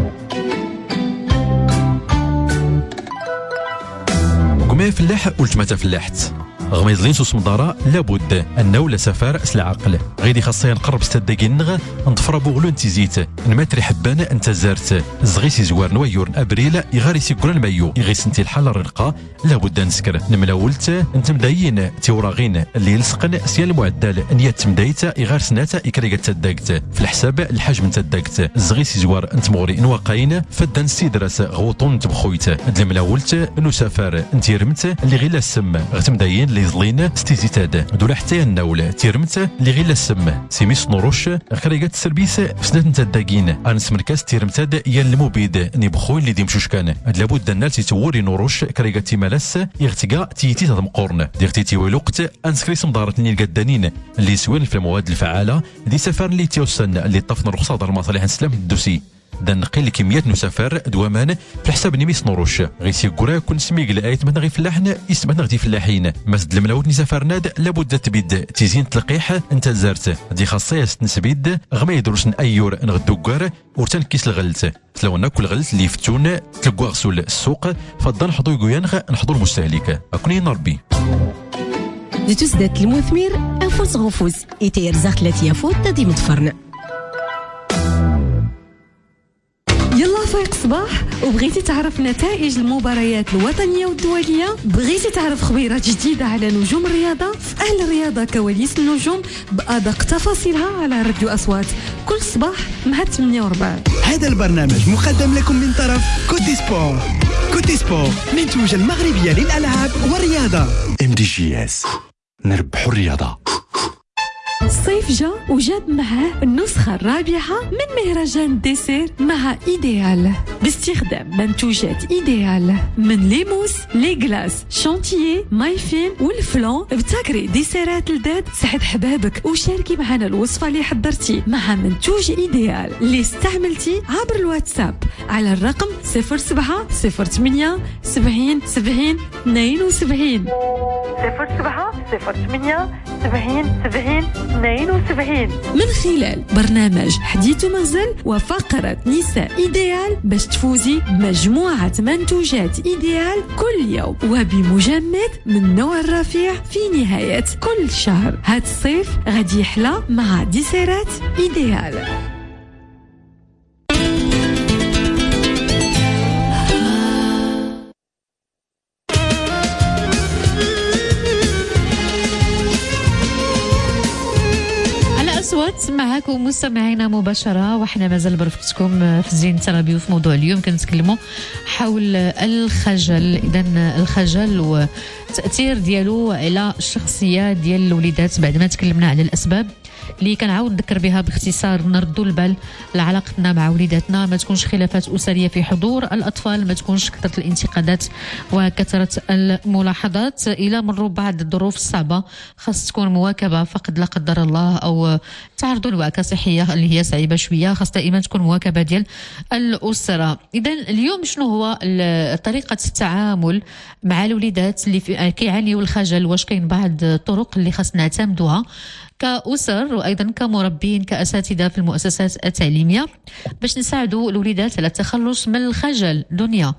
قمي فلاح والجماعة فلاحت غميزلين سوس مدارة لابد انه لا سفر سلا عقل غيدي خاصه نقرب استداقين نغ نطفر بوغلو نتيزيت نماتري حبان انت زارت زغيسي زوار نويور ابريل يغاري سيكورن مايو يغيس انت الحاله الرقه لابد نسكر نملاولت انت مدايين تيوراغين اللي يلصقن سيال المعدل نيات تمدايت يغار سناتا يكريغا تداقت في الحساب الحجم تداقت زغيسي زوار انت مغري نواقاين فدان سيدرس غوطون تبخويت نملاولت انو سفر انت رمت اللي غير السم غتمدايين اللي زلين ستيزيتاد دولا حتى النول تيرمت اللي غير السم سيميس نوروش خريقات السربيس فسنات نتداكين انس مركز تيرمتاد يا المبيد نيبخوي اللي ديمشوش كان لابد الناس تيتوري نوروش خريقات تيمالاس يغتقا تيتي تمقورن ديغتي تيوي الوقت انسكريس مدارتني القدانين اللي سوين في المواد الفعاله دي سفر اللي تيوسن اللي طفن رخصه دار المصالح السلام الدوسي دا نقل كميات نسافر دوامان في حساب نيميس نوروش غيسي كورا كون سميق ايت من غير فلاحن يسمعنا غدي فلاحين مازد الملاود نسافرناد لابد تبيد تيزين تلقيح انت زارت دي خاصيه نسبيد غما يدروسن ايور نغدوكار ورتن كيس الغلت تلونا كل غلت اللي فتون تلقوا غسول السوق فضا نحضو يقويانغ نحضو المستهلك اكوني نربي دي تسدات المثمر انفوس غفوز ايتير زاخت لاتيا فوت تدي متفرن. يلا فايق صباح وبغيتي تعرف نتائج المباريات الوطنية والدولية، بغيتي تعرف خبيرات جديدة على نجوم الرياضة، في أهل الرياضة كواليس النجوم بأدق تفاصيلها على راديو أصوات كل صباح مع ثمانية وربع. هذا البرنامج مقدم لكم من طرف كوتي سبور. كوتي سبور منتوجة المغربية للألعاب والرياضة. ام دي جي اس نربحوا الرياضة. الصيف جا وجاب معاه النسخة الرابعة من مهرجان ديسير مع إيديال باستخدام منتوجات إيديال من ليموس لي غلاس شانتيي مايفين والفلون. ابتكري ديسيرات لداد سعد حبابك وشاركي معنا الوصفة اللي حضرتي مع منتوج إيديال اللي استعملتي عبر الواتساب على الرقم صفر سبعة صفر ثمانية سبعين سبعين اثنين وسبعين صفر سبعة صفر ثمانية سبعين سبعين اثنين وسبعين من خلال برنامج حديث منزل وفقرة نساء إيديال باش تفوزي بمجموعة منتوجات إيديال كل يوم وبمجمد من نوع الرفيع في نهاية كل شهر. هاد الصيف غادي يحلى مع ديسيرات إيديال. معكم مستمعينا مباشرة وحنا مازال برفقتكم في زين ترابيو. في موضوع اليوم كنتكلموا حول الخجل. إذن الخجل والتأثير ديالو على الشخصية ديال الوليدات. بعد ما تكلمنا على الأسباب اللي كنعاود نذكر بها باختصار نردوا البال لعلاقتنا مع وليداتنا، ما تكونش خلافات أسرية في حضور الأطفال، ما تكونش كثرة الانتقادات وكثرة الملاحظات. إلى مروا بعض الظروف الصعبة خاص تكون مواكبة، فقد لا قدر الله أو تعرضوا لوعكة صحية اللي هي صعيبة شوية، خاص دائما تكون مواكبة ديال الأسرة. إذا اليوم شنو هو طريقة التعامل مع الوليدات اللي كيعانيوا الخجل؟ واش كاين بعض الطرق اللي خاص نعتمدوها كأسر وأيضا كمربين كأساتذة في المؤسسات التعليمية باش نساعدوا الوليدات على التخلص من الخجل؟ دنيا.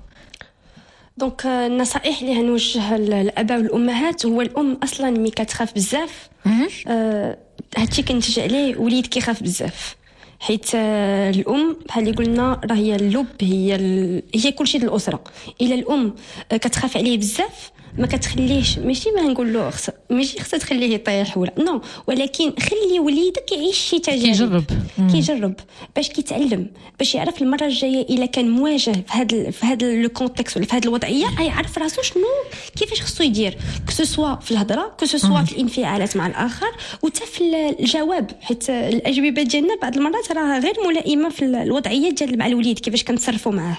دونك النصائح اللي هنوجهها للاباء والامهات هو الام اصلا ملي كتخاف بزاف آه هادشي كينتج عليه وليد كيخاف بزاف، حيت آه الام بحال اللي قلنا راه هي اللب، هي ال... هي كلشي ديال الاسره. الا الام آه كتخاف عليه بزاف ما كتخليهش، ماشي ما نقول له خص ماشي خصها تخليه يطيح ولا نو، ولكن خلي وليدك يعيش شي تجارب، كيجرب كيجرب باش كيتعلم، باش يعرف المره الجايه الا كان مواجه في هذا في هذا لو كونتكست ولا في هذه الوضعيه يعرف راسو شنو كيفاش خصو يدير، كو سوا في الهضره كو سوا في الانفعالات مع الاخر وتا في الجواب، حيت الاجوبه ديالنا بعض المرات راه غير ملائمه في الوضعيه ديال مع الوليد كيفاش كنتصرفوا معاه.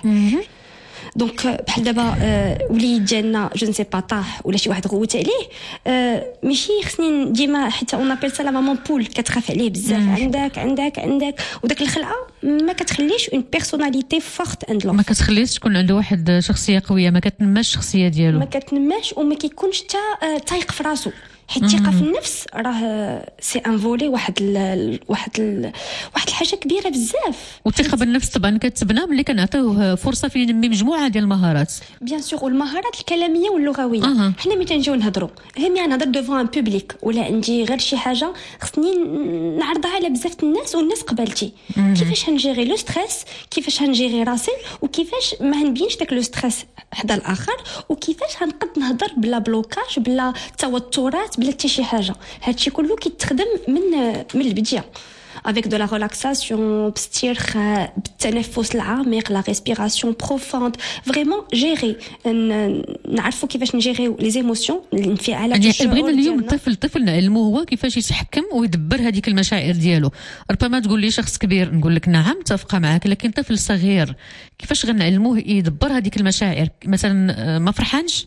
دونك بحال دابا آه وليد جانا جو نسي با طاح ولا شي واحد غوت عليه آه ماشي خصني ديما، حيت اون ابل سا لا مامون بول كتخاف عليه بزاف، عندك عندك عندك وداك الخلعه ما كتخليش اون بيرسوناليتي فورت عند لو، ما كتخليش تكون عنده واحد شخصيه قويه، ما كتنماش الشخصيه ديالو، ما كتنماش وما كيكونش حتى آه تايق في راسو، حيت الثقه في النفس راه سي ان فولي واحد ال واحد ال واحد الحاجه كبيره بزاف. والثقه بالنفس طبعا كتبنى ملي كنعطيوه فرصه فين ينمي مجموعه ديال المهارات، بيان سور، والمهارات الكلاميه واللغويه. أه. حنا ملي تنجيو نهضروا غير نهضر دوفون ان بوبليك ولا عندي غير شي حاجه خصني نعرضها على بزاف الناس والناس قبلتي، أه. كيفاش هنجيري لو ستريس، كيفاش هنجيري راسي، وكيفاش ما هنبينش داك لو ستريس حدا الاخر، وكيفاش هنقد نهضر بلا بلوكاج بلا توترات بلا حتى شي حاجه. هادشي كله كيتخدم من من البدايه. avec de la relaxation, باسترخاء, بالتنفس العميق, la respiration profonde, vraiment gérer, نعرفوا كيفاش نجيريو les émotions, الانفعالات, الشعور بغينا اليوم ديالنا. الطفل الطفل نعلموه هو كيفاش يتحكم ويدبر هذيك المشاعر ديالو. ربما تقول لي شخص كبير نقول لك نعم متفقه معك، لكن طفل صغير كيفاش غنعلموه يدبر هذيك المشاعر؟ مثلا ما فرحانش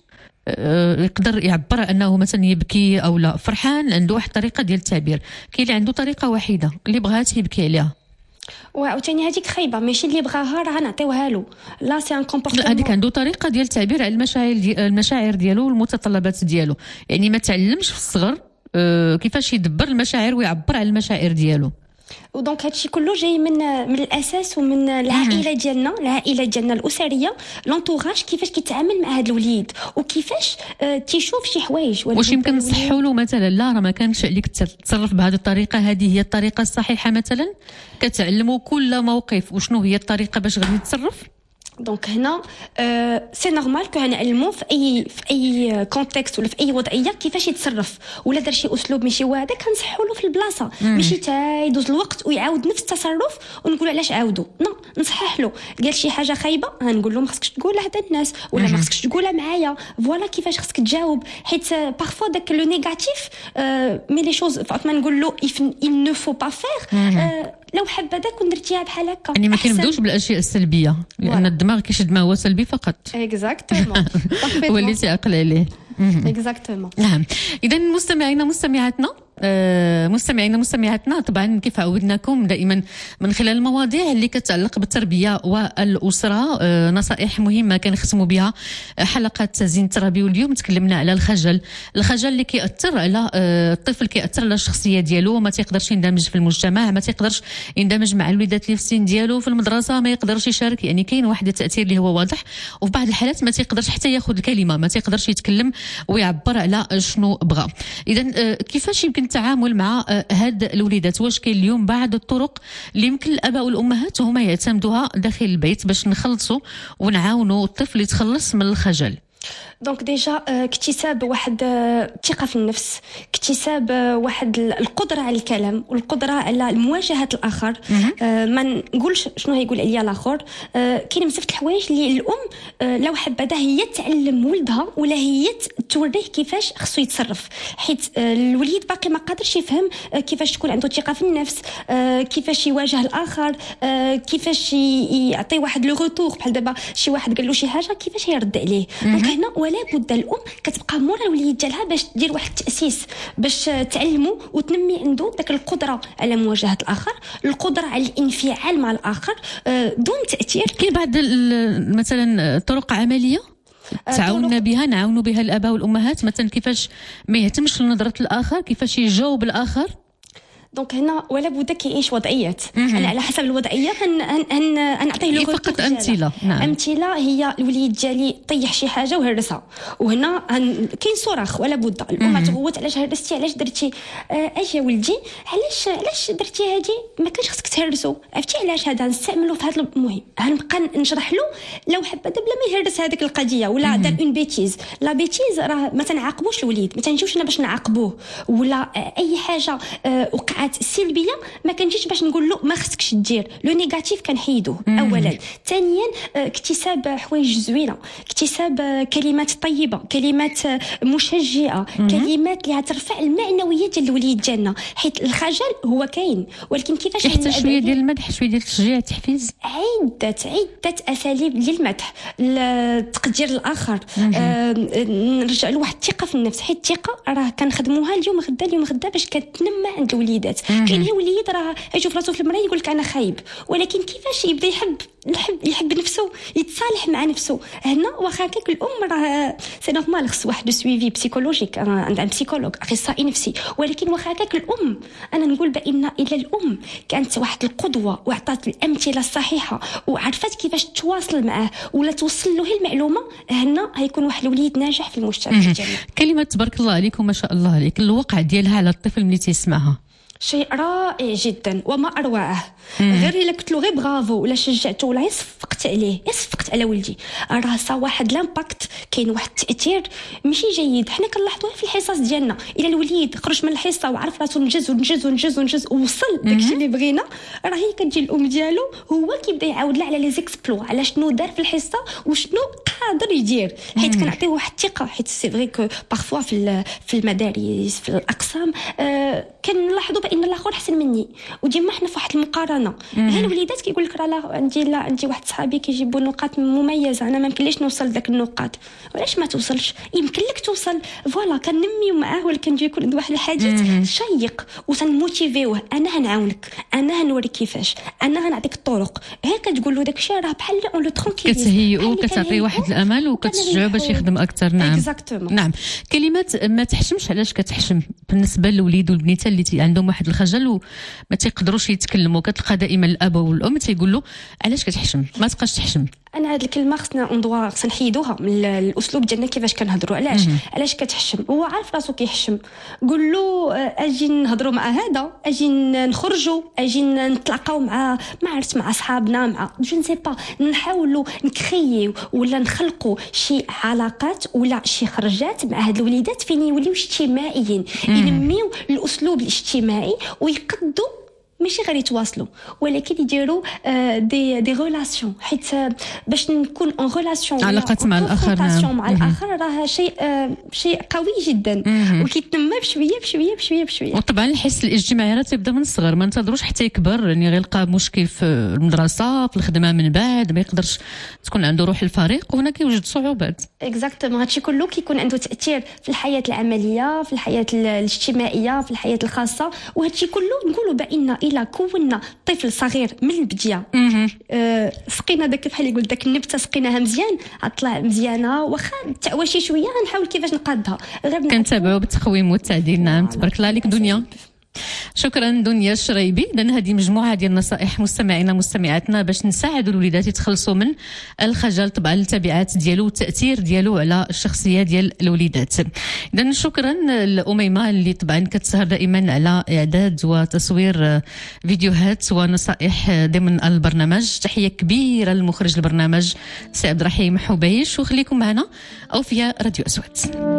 يقدر يعبر انه مثلا يبكي او لا، فرحان عنده واحد الطريقه ديال التعبير، كاين اللي عنده طريقه وحيده اللي بغات يبكي عليها. وعاوتاني هذيك خايبه، ماشي اللي بغاها راه نعطيوها له، لا سي ان كومبورتمون. هذيك عنده طريقه ديال التعبير على المشاعر دي المشاعر ديالو والمتطلبات ديالو، يعني ما تعلمش في الصغر كيفاش يدبر المشاعر ويعبر على المشاعر ديالو. ودونك هادشي كله جاي من من الاساس ومن العائله ديالنا، العائله ديالنا الاسريه، لونطوراج كيفاش كيتعامل مع هذا الوليد وكيفاش آه تيشوف شي حوايج. واش يمكن نصحوا له مثلا لا راه ما كانش عليك تتصرف بهذه الطريقه، هذه هي الطريقه الصحيحه، مثلا كتعلموا كل موقف وشنو هي الطريقه باش غادي يتصرف؟ دونك هنا آه سي نورمال كو نعلمو في اي في اي كونتكست ولا في اي وضعيه كيفاش يتصرف، ولا دار شي اسلوب ماشي واعد كنصحوا له في البلاصه، ماشي تا يدوز الوقت ويعاود نفس التصرف ونقول علاش عاودوا، نو نصحح له. قال شي حاجه خايبه غنقول له ما خصكش تقولها هاد الناس، ولا ما خصكش تقولها معايا، فوالا كيفاش خصك تجاوب، حيت بارفو داك لو نيجاتيف مي لي شوز فاطمه نقول له il ne faut pas faire. لو حب هذا كون درتيها بحال هكا، يعني ما كنبداوش بالاشياء السلبيه لان الدماغ كيشد ما هو سلبي فقط. اكزاكتومون هو اللي تعقل عليه. اكزاكتومون. نعم. اذا مستمعينا مستمعاتنا آه مستمعينا مستمعاتنا طبعا كيف عودناكم دائما من خلال المواضيع اللي كتعلق بالتربيه والاسره، آه نصائح مهمه كنختموا بها حلقه زين التربيه. واليوم تكلمنا على الخجل، الخجل اللي كيأثر على آه الطفل، كيأثر على الشخصيه ديالو، ما تيقدرش يندمج في المجتمع، ما تيقدرش يندمج مع الوليدات اللي في السن ديالو، في المدرسه ما يقدرش يشارك، يعني كاين واحد التاثير اللي هو واضح. وفي بعض الحالات ما تيقدرش حتى ياخذ الكلمه، ما تيقدرش يتكلم ويعبر على شنو بغى. اذا آه كيفاش يمكن التعامل مع هاد الوليدات؟ واش كاين اليوم بعض الطرق اللي يمكن الاباء والامهات هما يعتمدوها داخل البيت باش نخلصوا ونعاونوا الطفل يتخلص من الخجل؟ دونك ديجا اكتساب واحد الثقه في النفس، اكتساب واحد القدره على الكلام والقدره على مواجهه الاخر. آه ما نقولش شنو هيقول عليا الاخر. آه كاين بزاف د الحوايج اللي الام لو حبذا هي تعلم ولدها ولا هي توريه كيفاش خصو يتصرف، حيت آه الوليد باقي ما قادرش يفهم آه كيفاش تكون عنده ثقه في النفس، آه كيفاش يواجه الاخر، آه كيفاش يعطي واحد لو روتور، بحال دابا شي واحد قال له شي حاجه كيفاش يرد عليه. دونك هنا ولا بد الام كتبقى مورا الوليد ديالها باش دير واحد التاسيس باش تعلمه وتنمي عنده داك القدره على مواجهه الاخر، القدره على الانفعال مع الاخر دون تاثير. كاين بعض مثلا طرق عمليه تعاوننا بها نعاونوا بها الاباء والامهات، مثلا كيفاش ما يهتمش لنظره الاخر، كيفاش يجاوب الاخر. دونك هنا ولا بد كيعيش وضعيات، انا على حسب الوضعيه هن هن نعطيه له فقط امثله. نعم. امثله هي الوليد ديالي طيح شي حاجه وهرسها، وهنا هن... كاين صراخ ولا بد الام تغوت علاش هرستي علاش درتي. آه اجي ولدي علاش علاش درتي هذه، ما كانش خصك تهرسو، عرفتي علاش هذا نستعملوا في هذا المهم. غنبقى نشرح له لو حبذا بلا ما يهرس هذيك القضيه ولا دار اون بيتيز. لا بيتيز راه ما تنعاقبوش الوليد، ما تنجيوش هنا باش نعاقبوه، ولا اي حاجه آه وقعت السلبيه ما كنجيش باش نقول له ما خصكش دير، لو نيجاتيف كنحيدوه اولا. ثانيا اكتساب حوايج زوينه، اكتساب كلمات طيبه، كلمات مشجعه، كلمات اللي ترفع المعنويه ديال الوليد ديالنا، حيت الخجل هو كاين ولكن كيفاش حتى شويه ديال المدح، شويه ديال التشجيع، التحفيز، عده عده اساليب للمدح، تقدير الاخر، آه نرجع له واحد الثقه في النفس، حيت الثقه راه كنخدموها اليوم غدا اليوم غدا باش كتنمى عند الوليدات. كاين وليد راه يشوف راسو في المرايه يقول لك انا خايب، ولكن كيفاش يبدا يحب يحب يحب نفسه، يتصالح مع نفسه. هنا واخا هكاك الام راه سي نورمال خص واحد سويفي بسيكولوجيك عند بسيكولوج اخصائي نفسي، ولكن واخا هكاك الام انا نقول بان الى الام كانت واحد القدوه وعطات الامثله الصحيحه وعرفت كيفاش تواصل معاه ولا توصل له المعلومه، هنا هيكون واحد الوليد ناجح في المجتمع ديالنا. كلمه تبارك الله عليكم ما شاء الله عليك، الوقع ديالها على الطفل ملي تيسمعها شيء رائع جدا وما اروعه. غير الا قلت له غير برافو ولا شجعته ولا صفقت عليه صفقت على ولدي، راه صا واحد لامباكت، كاين واحد التاثير ماشي جيد. حنا كنلاحظوه في الحصص ديالنا، الا الوليد خرج من الحصه وعرف راسو نجز ونجز ونجز ونجز ووصل داكشي اللي بغينا، راه هي كتجي الام ديالو هو كيبدا يعاود لها على لي زيكسبلو، على شنو دار في الحصه وشنو قادر يدير، حيت كنعطيوه واحد الثقه. حيت سي فري كو بارفوا في في المدارس في الاقسام آه كنلاحظوا بان الاخر احسن مني، وديما حنا في واحد المقارنه. ها الوليدات كيقول لك راه لا عندي لا عندي واحد صحابي كيجيبوا نقاط مميزه، انا ما يمكنليش نوصل لذاك النقاط. وعلاش ما توصلش؟ يمكن لك توصل. فوالا كنميو معاه ولا كنجي يكون عند واحد الحديث شيق وسنموتيفيوه، انا هنعاونك، انا هنوريك كيفاش، انا هنعطيك الطرق. هكا تقول له داكشي راه بحال اون لو ترونكيليز، كتهيئو كتعطي واحد الامل وكتشجعو باش يخدم اكثر. نعم Exactement. نعم. كلمات ما تحشمش، علاش كتحشم بالنسبه للوليد والبنيته اللي عندهم واحد الخجل وما تيقدروش يتكلموا؟ كتلقى دائما الاب والام تيقول له علاش كتحشم؟ ما تبقاش تحشم. انا هاد الكلمه خصنا اون دوا خصنا نحيدوها من الاسلوب ديالنا كيفاش كنهضروا. علاش علاش كتحشم؟ هو عارف راسو كيحشم. قول له اجي نهضروا مع هذا، اجي نخرجوا، اجي نتلاقاو مع ما عرفت مع اصحابنا، مع جو نسي با، نحاولوا نكرييو ولا نخلقوا شي علاقات ولا شي خرجات مع هاد الوليدات فين يوليو اجتماعيين، ينميو الاسلوب الاجتماعي ويقدوا ماشي غير يتواصلوا ولكن يديروا دي دي ريلاسيون، حيت باش نكون اون ريلاسيون علاقات مع الاخر نعم. مع الاخر راه شيء شيء قوي جدا وكيتنمى بشويه بشويه بشويه بشويه. وطبعا الحس الاجتماعي راه تيبدا من الصغر، ما ننتظروش حتى يكبر، يعني غيلقى مشكل في المدرسه في الخدمه من بعد ما يقدرش تكون عنده روح الفريق، وهنا كيوجد صعوبات. اكزاكتومون. هادشي كله كيكون عنده تاثير في الحياه العمليه، في الحياه الاجتماعيه، في الحياه الخاصه. وهادشي كله نقولوا بان إلا كونا طفل صغير من البدايه أه سقينا داك بحال يقول داك النبته سقيناها مزيان غطلع مزيانه، واخا تعوى شي شويه غنحاول كيفاش نقادها. غير كنتابعوا بالتقويم والتعديل. نعم تبارك الله عليك دنيا. شكرا دنيا الشريبي. إذن هذه مجموعة ديال النصائح مستمعينا مستمعاتنا باش نساعدوا الوليدات يتخلصوا من الخجل، طبعا التبعات ديالو والتأثير ديالو على الشخصية ديال الوليدات. إذن شكرا لأميمة اللي طبعا كتسهر دائما على إعداد وتصوير فيديوهات ونصائح ضمن البرنامج. تحية كبيرة للمخرج البرنامج سي عبد الرحيم حبيش، وخليكم معنا أو فيا راديو أصوات.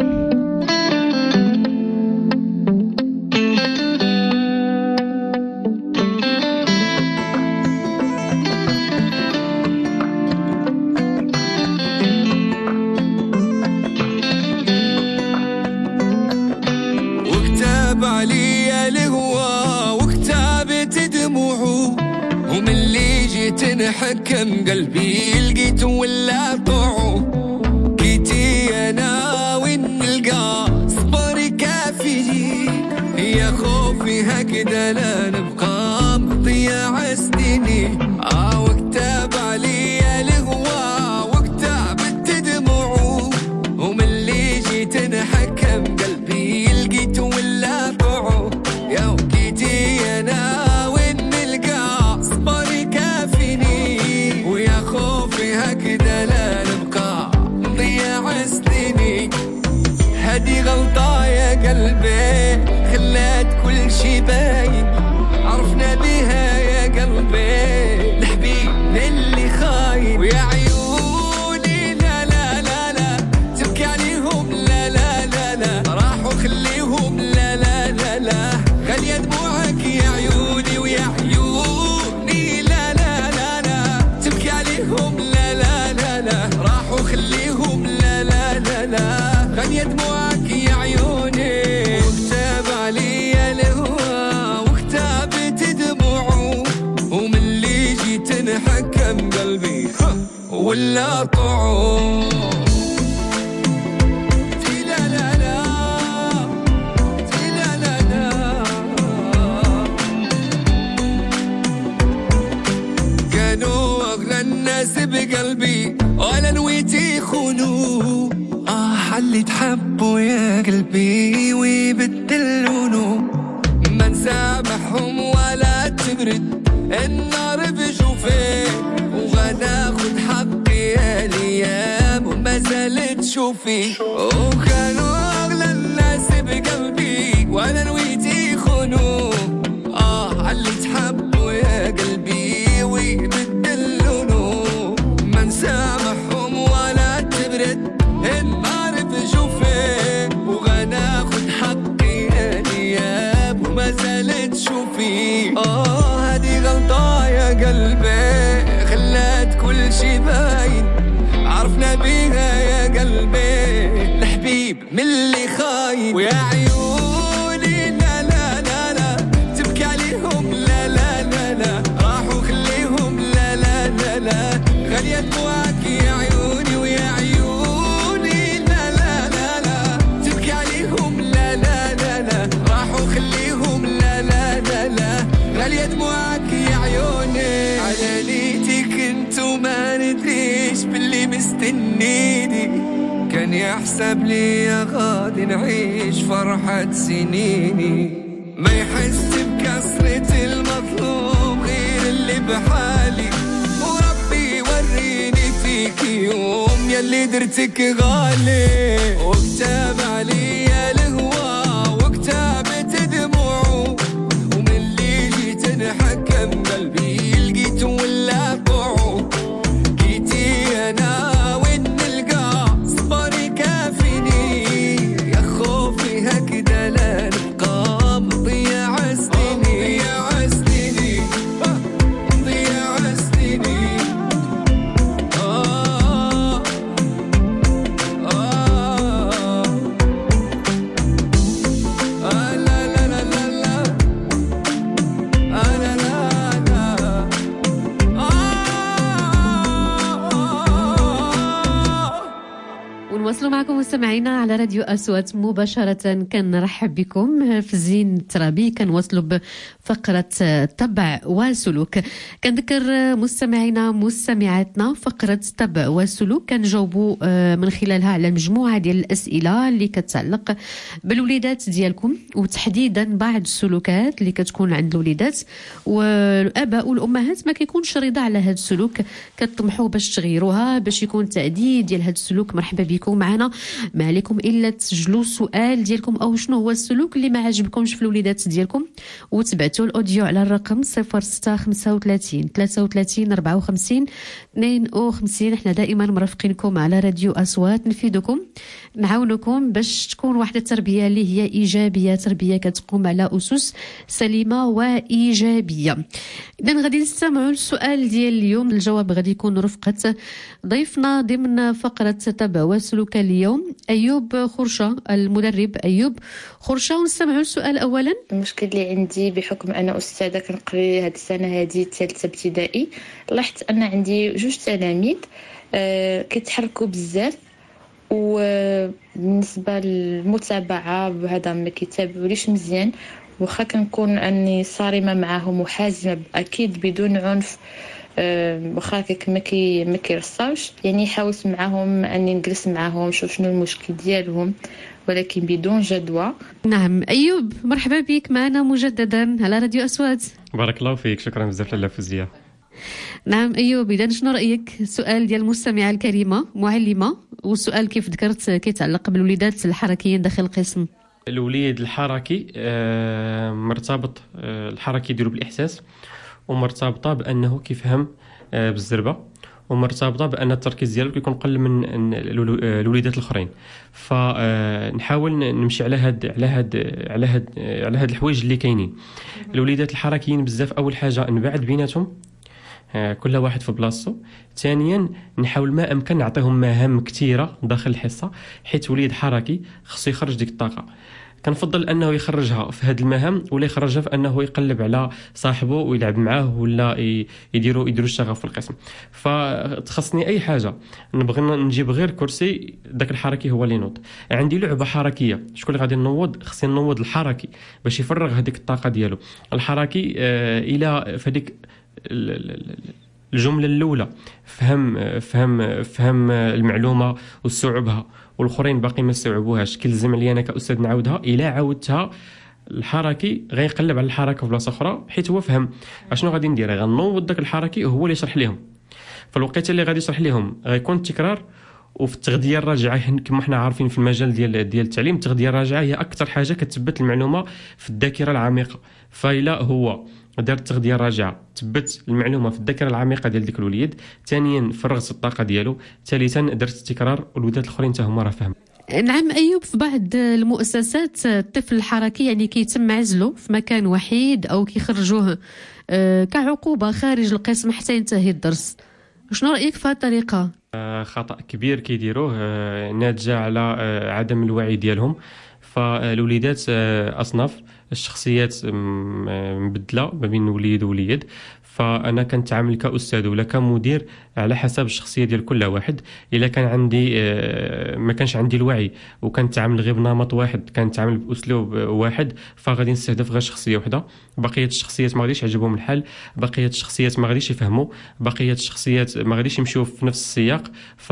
علي الهوى وكتابت دموعه، ومن اللي جيت نحكم قلبي لقيت ولا طوعه. كيتي انا وين نلقى صبري كافي، يا خوفي هكذا لا نبقى مضيع سنيني. اه وكتاب علي الهوى وكتابت دموعه، ومن اللي جيت نحكم قلبي لقيت ولا طوعه. يا وكيتي انا وين نلقى صبري كافيني، ويا خوفي هكذا لا نبقى نضيع سنيني. هدي غلطة يا قلبي خلات كل شي باين، عرفنا بها يا قلبي الحبيب اللي خاين. ويا عيوني لا لا لا لا تبكي عليهم لا لا لا لا، راحوا خليهم لا لا لا لا، غالية دموعك يا عيوني. ويا عيوني لا لا لا لا تبكي عليهم لا لا لا لا، راحوا خليهم لا لا لا لا، غالية دموعك يا عيوني. وكتاب علي الهوى وكتابت دموعه، ومن اللي جيت نحكم قلبي ولا طوعه. الناس بقلبي ولا نويتي خونو، اه حلي تحبوا يا قلبي ويبدلونو. ما نسامحهم ولا تبرد النار بجوفي، وغناخد حقي الايام وما زالت شوفي. وكانوا اغلى الناس بقلبي ولا نويتي خونو، قلبي خلات كل شي باين عرفنا بيها يا قلبي الحبيب من اللي خاين ويا عيوني لا لا لا لا تبكي عليهم لا لا لا لا راحوا خليهم لا لا لا لا غالية دموعك يا عيوني ويا عيوني لا لا لا لا تبكي عليهم لا لا لا لا راحوا خليهم لا لا لا لا غالية دموعك يا عيوني على ليتك انتو ما ندريش باللي مستنيني كان يحسب لي يا غادي نعيش فرحة سنيني ما يحس بكسرة المطلوب غير اللي بحالي وربي وريني فيك يوم يلي درتك غالي وكتاب علي الهوى وكتابت دموعه ومن اللي جيت نحكم قلبي لقيت ولا طوعه جيتي انا نواصلوا معكم مستمعينا على راديو أصوات مباشرة. كنرحب بكم في الزين الترابي. كنواصلوا بفقرة تبع وسلوك. كنذكر مستمعينا مستمعاتنا فقرة تبع وسلوك كنجاوبوا من خلالها على مجموعة ديال الأسئلة اللي كتعلق بالوليدات ديالكم وتحديدا بعض السلوكات اللي كتكون عند الوليدات والآباء والأمهات ما كيكونش رضا على هذا السلوك، كتطمحوا باش تغيروها باش يكون تعديل ديال هذا السلوك. مرحبا بكم معنا. ما عليكم الا تسجلوا السؤال ديالكم او شنو هو السلوك اللي ما عجبكمش في الوليدات ديالكم وتبعتوا الاوديو على الرقم صفر ستة خمسة وثلاثين ثلاثة وثلاثين أربعة وخمسين اثنين وخمسين. احنا دائما مرافقينكم على راديو أصوات نفيدكم نعاونكم باش تكون واحدة التربية اللي هي إيجابية، تربية كتقوم على أسس سليمة وإيجابية. إذن غادي نستمعوا للسؤال ديال اليوم. الجواب غادي يكون رفقة ضيفنا ضمن فقرة تبع وسلوك اليوم أيوب خرشة، المدرب أيوب خرشة. ونستمعوا السؤال أولا. المشكل اللي عندي بحكم أنا أستاذة كنقري هذه السنة هذه ثالثة ابتدائي، لاحظت أن عندي جوج تلاميذ أه كيتحركوا بزاف، وبالنسبة للمتابعة بهذا ما كيتابعوليش مزيان، وخا كنكون أني صارمة معهم وحازمة أكيد بدون عنف، واخا هكاك ما كي ما كيرصاوش. يعني حاولت معاهم اني نجلس معاهم نشوف شنو المشكل ديالهم ولكن بدون جدوى. نعم ايوب، مرحبا بك معنا مجددا على راديو أصوات. بارك الله فيك، شكرا بزاف لاله فوزيه. نعم ايوب، اذا شنو رايك؟ السؤال ديال المستمعه الكريمه معلمه، والسؤال كيف ذكرت كيتعلق بالوليدات الحركيين داخل القسم. الوليد الحركي آه مرتبط آه الحركي يديروا بالاحساس، ومرتبطه بانه كيفهم آه بالزربه، ومرتبطه بان التركيز ديالو كيكون قل من الوليدات الاخرين. فنحاول نمشي على هاد على هاد على هاد على هاد الحوايج اللي كاينين. الوليدات الحركيين بزاف اول حاجه نبعد بيناتهم، كل واحد في بلاصتو. ثانيا نحاول ما امكن نعطيهم مهام كثيره داخل الحصه، حيت وليد حركي خصو يخرج ديك الطاقه. كنفضل انه يخرجها في هذه المهام ولا يخرجها في انه يقلب على صاحبه ويلعب معاه ولا يديروا يديروا الشغف في القسم. فتخصني اي حاجه نبغي نجيب غير كرسي داك الحركي هو اللي ينوض. عندي لعبه حركيه، شكون اللي غادي نوض؟ خصني نوض الحركي باش يفرغ هذيك الطاقه ديالو. الحركي آه الى فديك الجمله الاولى فهم فهم فهم المعلومه واستوعبها، والاخرين باقي ما استوعبوهاش، كيلزم عليا انا كاستاذ نعاودها. الا عاودتها الحركي غيقلب على الحركه في بلاصه اخرى، حيت هو فهم. اشنو غادي ندير؟ غنوض داك الحركي وهو اللي يشرح لهم. فالوقيته اللي غادي يشرح لهم غيكون التكرار. وفي التغذيه الراجعه كما حنا عارفين في المجال ديال ديال التعليم، التغذيه الراجعه هي اكثر حاجه كتثبت المعلومه في الذاكره العميقه. فإلا هو دار التغذيه الراجعه تثبت المعلومه في الذاكره العميقه ديال ديك الوليد، ثانيا فرغت الطاقه ديالو، ثالثا درت التكرار والوليدات الاخرين حتى هما راه فهم. نعم أيوب، في بعض المؤسسات الطفل الحركي يعني كيتم عزله في مكان وحيد أو كيخرجوه كعقوبة خارج القسم حتى ينتهي الدرس. شنو رأيك في هذه الطريقة؟ خطأ كبير كيديروه ناتجة على عدم الوعي ديالهم. فالوليدات أصناف الشخصيات مبدلة ما بين وليد ووليد، فانا كنتعامل كاستاذ ولا كمدير على حسب الشخصيه ديال كل واحد. الا كان عندي ما كانش عندي الوعي وكنتعامل غير بنمط واحد، كنتعامل باسلوب واحد، فغادي نستهدف غير شخصيه وحده. بقيه الشخصيات ما غاديش يعجبهم الحال، بقيه الشخصيات ما غاديش يفهموا، بقيه الشخصيات ما غاديش يمشيو في نفس السياق،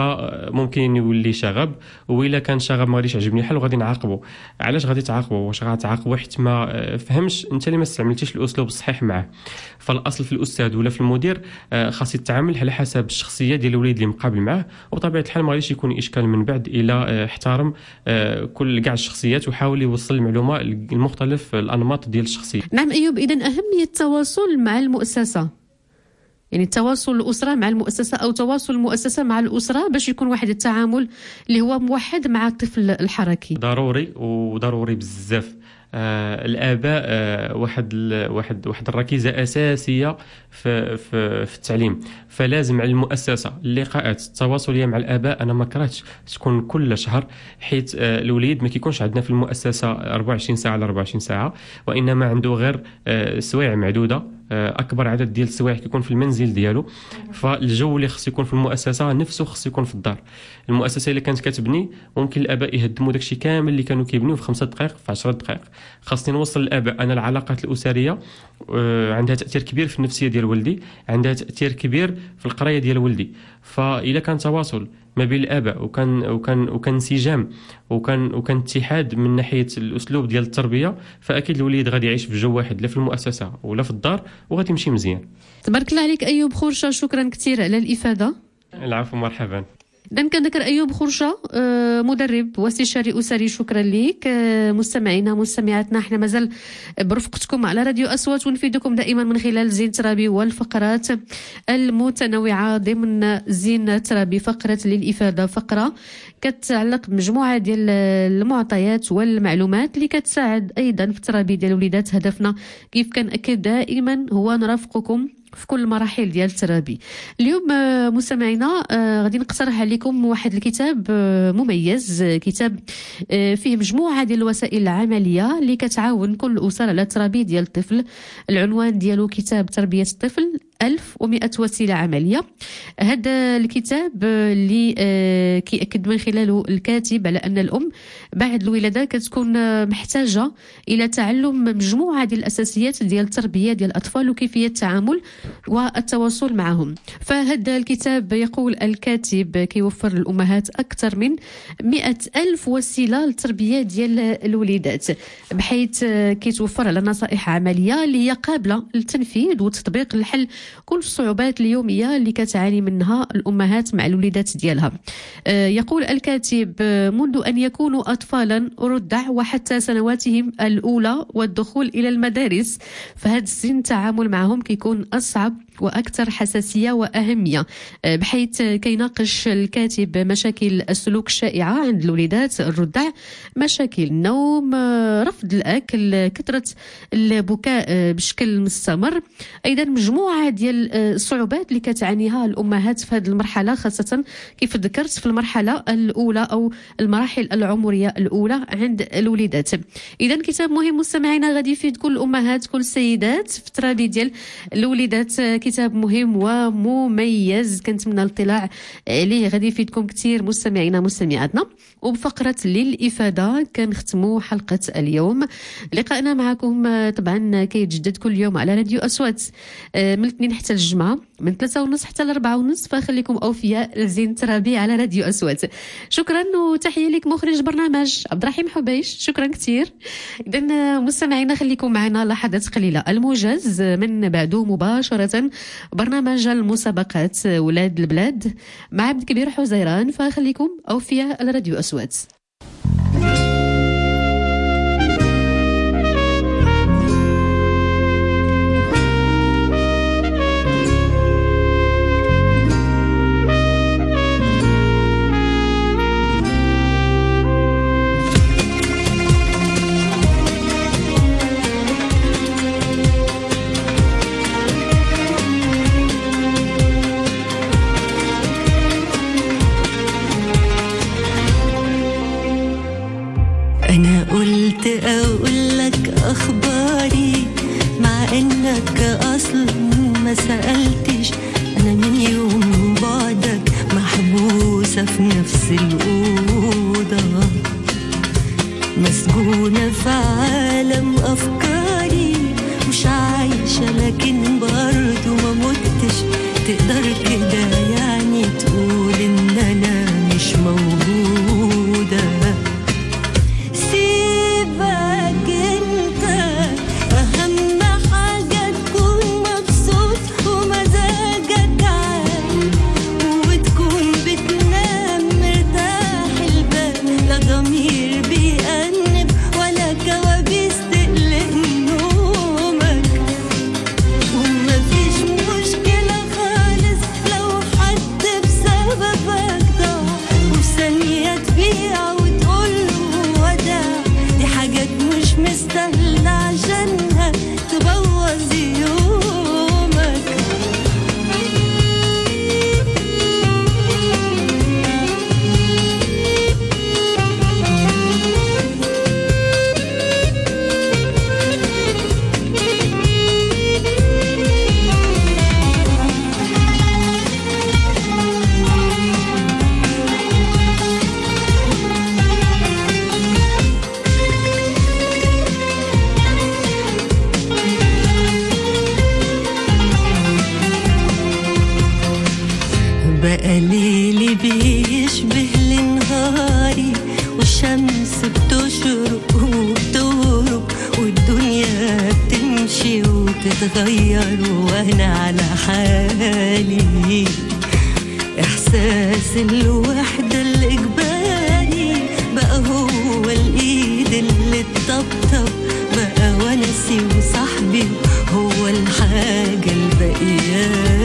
فممكن يولي شغب. والا كان شغب ما غاديش يعجبني الحال وغادي نعاقبه. علاش غادي تعاقبه؟ واش غتعاقبه حيت ما فهمش انت اللي ما استعملتيش الاسلوب الصحيح معاه؟ فالاصل في الاستاذ ولا في المدير خاص يتعامل على حسب الشخصيه ديال الوليد اللي مقابل معاه، وطبيعه الحال ما غاديش يكون اشكال من بعد الى احترم كل كاع الشخصيات وحاول يوصل المعلومه المختلف الانماط ديال الشخصيه. نعم ايوب، اذا اهميه التواصل مع المؤسسه، يعني تواصل الاسره مع المؤسسه او تواصل المؤسسه مع الاسره باش يكون واحد التعامل اللي هو موحد مع الطفل الحركي. ضروري وضروري بزاف. آه الاباء آه واحد واحد واحد الركيزه اساسيه في في في التعليم. فلازم على المؤسسه اللقاءات التواصليه مع الاباء. انا ما كرهتش تكون كل شهر، حيت آه الوليد ما كيكونش عندنا في المؤسسه أربعة وعشرين ساعه على أربعة وعشرين ساعه، وانما عنده غير آه سوايع معدوده. اكبر عدد ديال السوايع كيكون في المنزل ديالو. فالجو اللي خص يكون في المؤسسه نفسه خص يكون في الدار. المؤسسه اللي كانت كتبني ممكن الاباء يهدموا داكشي كامل اللي كانوا كيبنيوه في خمسة دقائق في عشرة دقائق. خاصني نوصل للاباء انا العلاقات الاسريه عندها تاثير كبير في النفسيه ديال ولدي، عندها تاثير كبير في القرايه ديال ولدي. فاذا كان تواصل ما بين الاباء وكان وكان وكان انسجام وكان وكان اتحاد من ناحيه الاسلوب ديال التربيه، فاكيد الوليد غادي يعيش في جو واحد لا في المؤسسه ولا في الدار وغادي يمشي مزيان. تبارك الله عليك ايوب خرشه، شكرا كثير على الافاده. العفو، مرحبا. إذن كنذكر أيوب خرشة مدرب واستشاري أسري، شكرا لك. مستمعينا مستمعاتنا، احنا مازال برفقتكم على راديو أصوات ونفيدكم دائما من خلال زين ترابي والفقرات المتنوعة ضمن زين ترابي. فقرة للإفادة، فقرة كتعلق بمجموعة ديال المعطيات والمعلومات اللي كتساعد أيضا في الترابي ديال الوليدات. هدفنا كيف كنأكد دائما هو نرافقكم في كل المراحل ديال الترابي. اليوم مستمعينا غادي نقترح عليكم واحد الكتاب مميز، كتاب فيه مجموعه ديال الوسائل العمليه اللي كتعاون كل الاسر على التربيه ديال الطفل. العنوان ديالو كتاب تربيه الطفل ألف ومئة وسيلة عملية. هذا الكتاب اللي كيأكد من خلاله الكاتب على أن الأم بعد الولادة كتكون محتاجة إلى تعلم مجموعة ديال الأساسيات ديال التربية ديال الأطفال وكيفية التعامل والتواصل معهم. فهذا الكتاب يقول الكاتب كيوفر للأمهات أكثر من مئة ألف وسيلة للتربية ديال الوليدات، بحيث كيتوفر على نصائح عملية اللي هي قابلة للتنفيذ والتطبيق لحل كل الصعوبات اليومية اللي كتعاني منها الأمهات مع الوليدات ديالها. يقول الكاتب منذ أن يكونوا أطفالا رضع وحتى سنواتهم الأولى والدخول إلى المدارس، فهذا السن التعامل معهم كيكون أصعب وأكثر حساسية وأهمية، بحيث كيناقش الكاتب مشاكل السلوك الشائعة عند الوليدات الرضع، مشاكل النوم، رفض الأكل، كثرة البكاء بشكل مستمر، أيضا مجموعة ديال الصعوبات اللي كتعانيها الأمهات في هذه المرحلة، خاصة كيف ذكرت في المرحلة الأولى أو المراحل العمرية الأولى عند الوليدات. إذا كتاب مهم مستمعينا، غادي يفيد كل الأمهات كل السيدات في الترابي ديال الوليدات. كتاب مهم ومميز كنتمنى الاطلاع عليه، غادي يفيدكم كثير مستمعينا مستمعاتنا. وبفقرة للإفادة كنختموا حلقة اليوم. لقاءنا معكم طبعا كيتجدد كل يوم على راديو أصوات من الاثنين حتى الجمعة من ثلاثة ونص حتى الأربعة ونص، فخليكم أوفياء لزين ترابي على راديو أصوات. شكرا وتحية لك مخرج برنامج عبد الرحيم حبيش، شكرا كثير. إذن مستمعينا خليكم معنا لحظات قليلة، الموجز من بعده مباشرة برنامج المسابقات ولاد البلاد مع عبد الكبير حزيران، فخليكم أوفياء على راديو أصوات. أصلا ما سألتش، أنا من يوم بعدك محبوسة في نفس الأوضة، مسجونة في عالم أفكاري، مش عايشة لكن برضو ما متش. تقدر كده يعني تقول إن أنا مش موجودة. سيبك انت، أهم حاجة تكون مبسوط ومزاجك عال، وتكون بتنام مرتاح البال، لا ضمير بيأنب ولا كوابيس تقلق نومك. ومفيش مشكلة خالص لو حد بسببك ضاع، وثانية تبيع وتقوله وداع، دي حاجات مش مستاهلة عشانها تبوظ يومك. بقى ليلي بيشبه لنهاري، والشمس بتشرق وبتغرب، والدنيا بتمشي وتتغير وانا على حالي. احساس الوحدة الاجباري بقى هو الايد اللي تطبطب، بقى ونسي وصاحبي هو الحاجة الباقية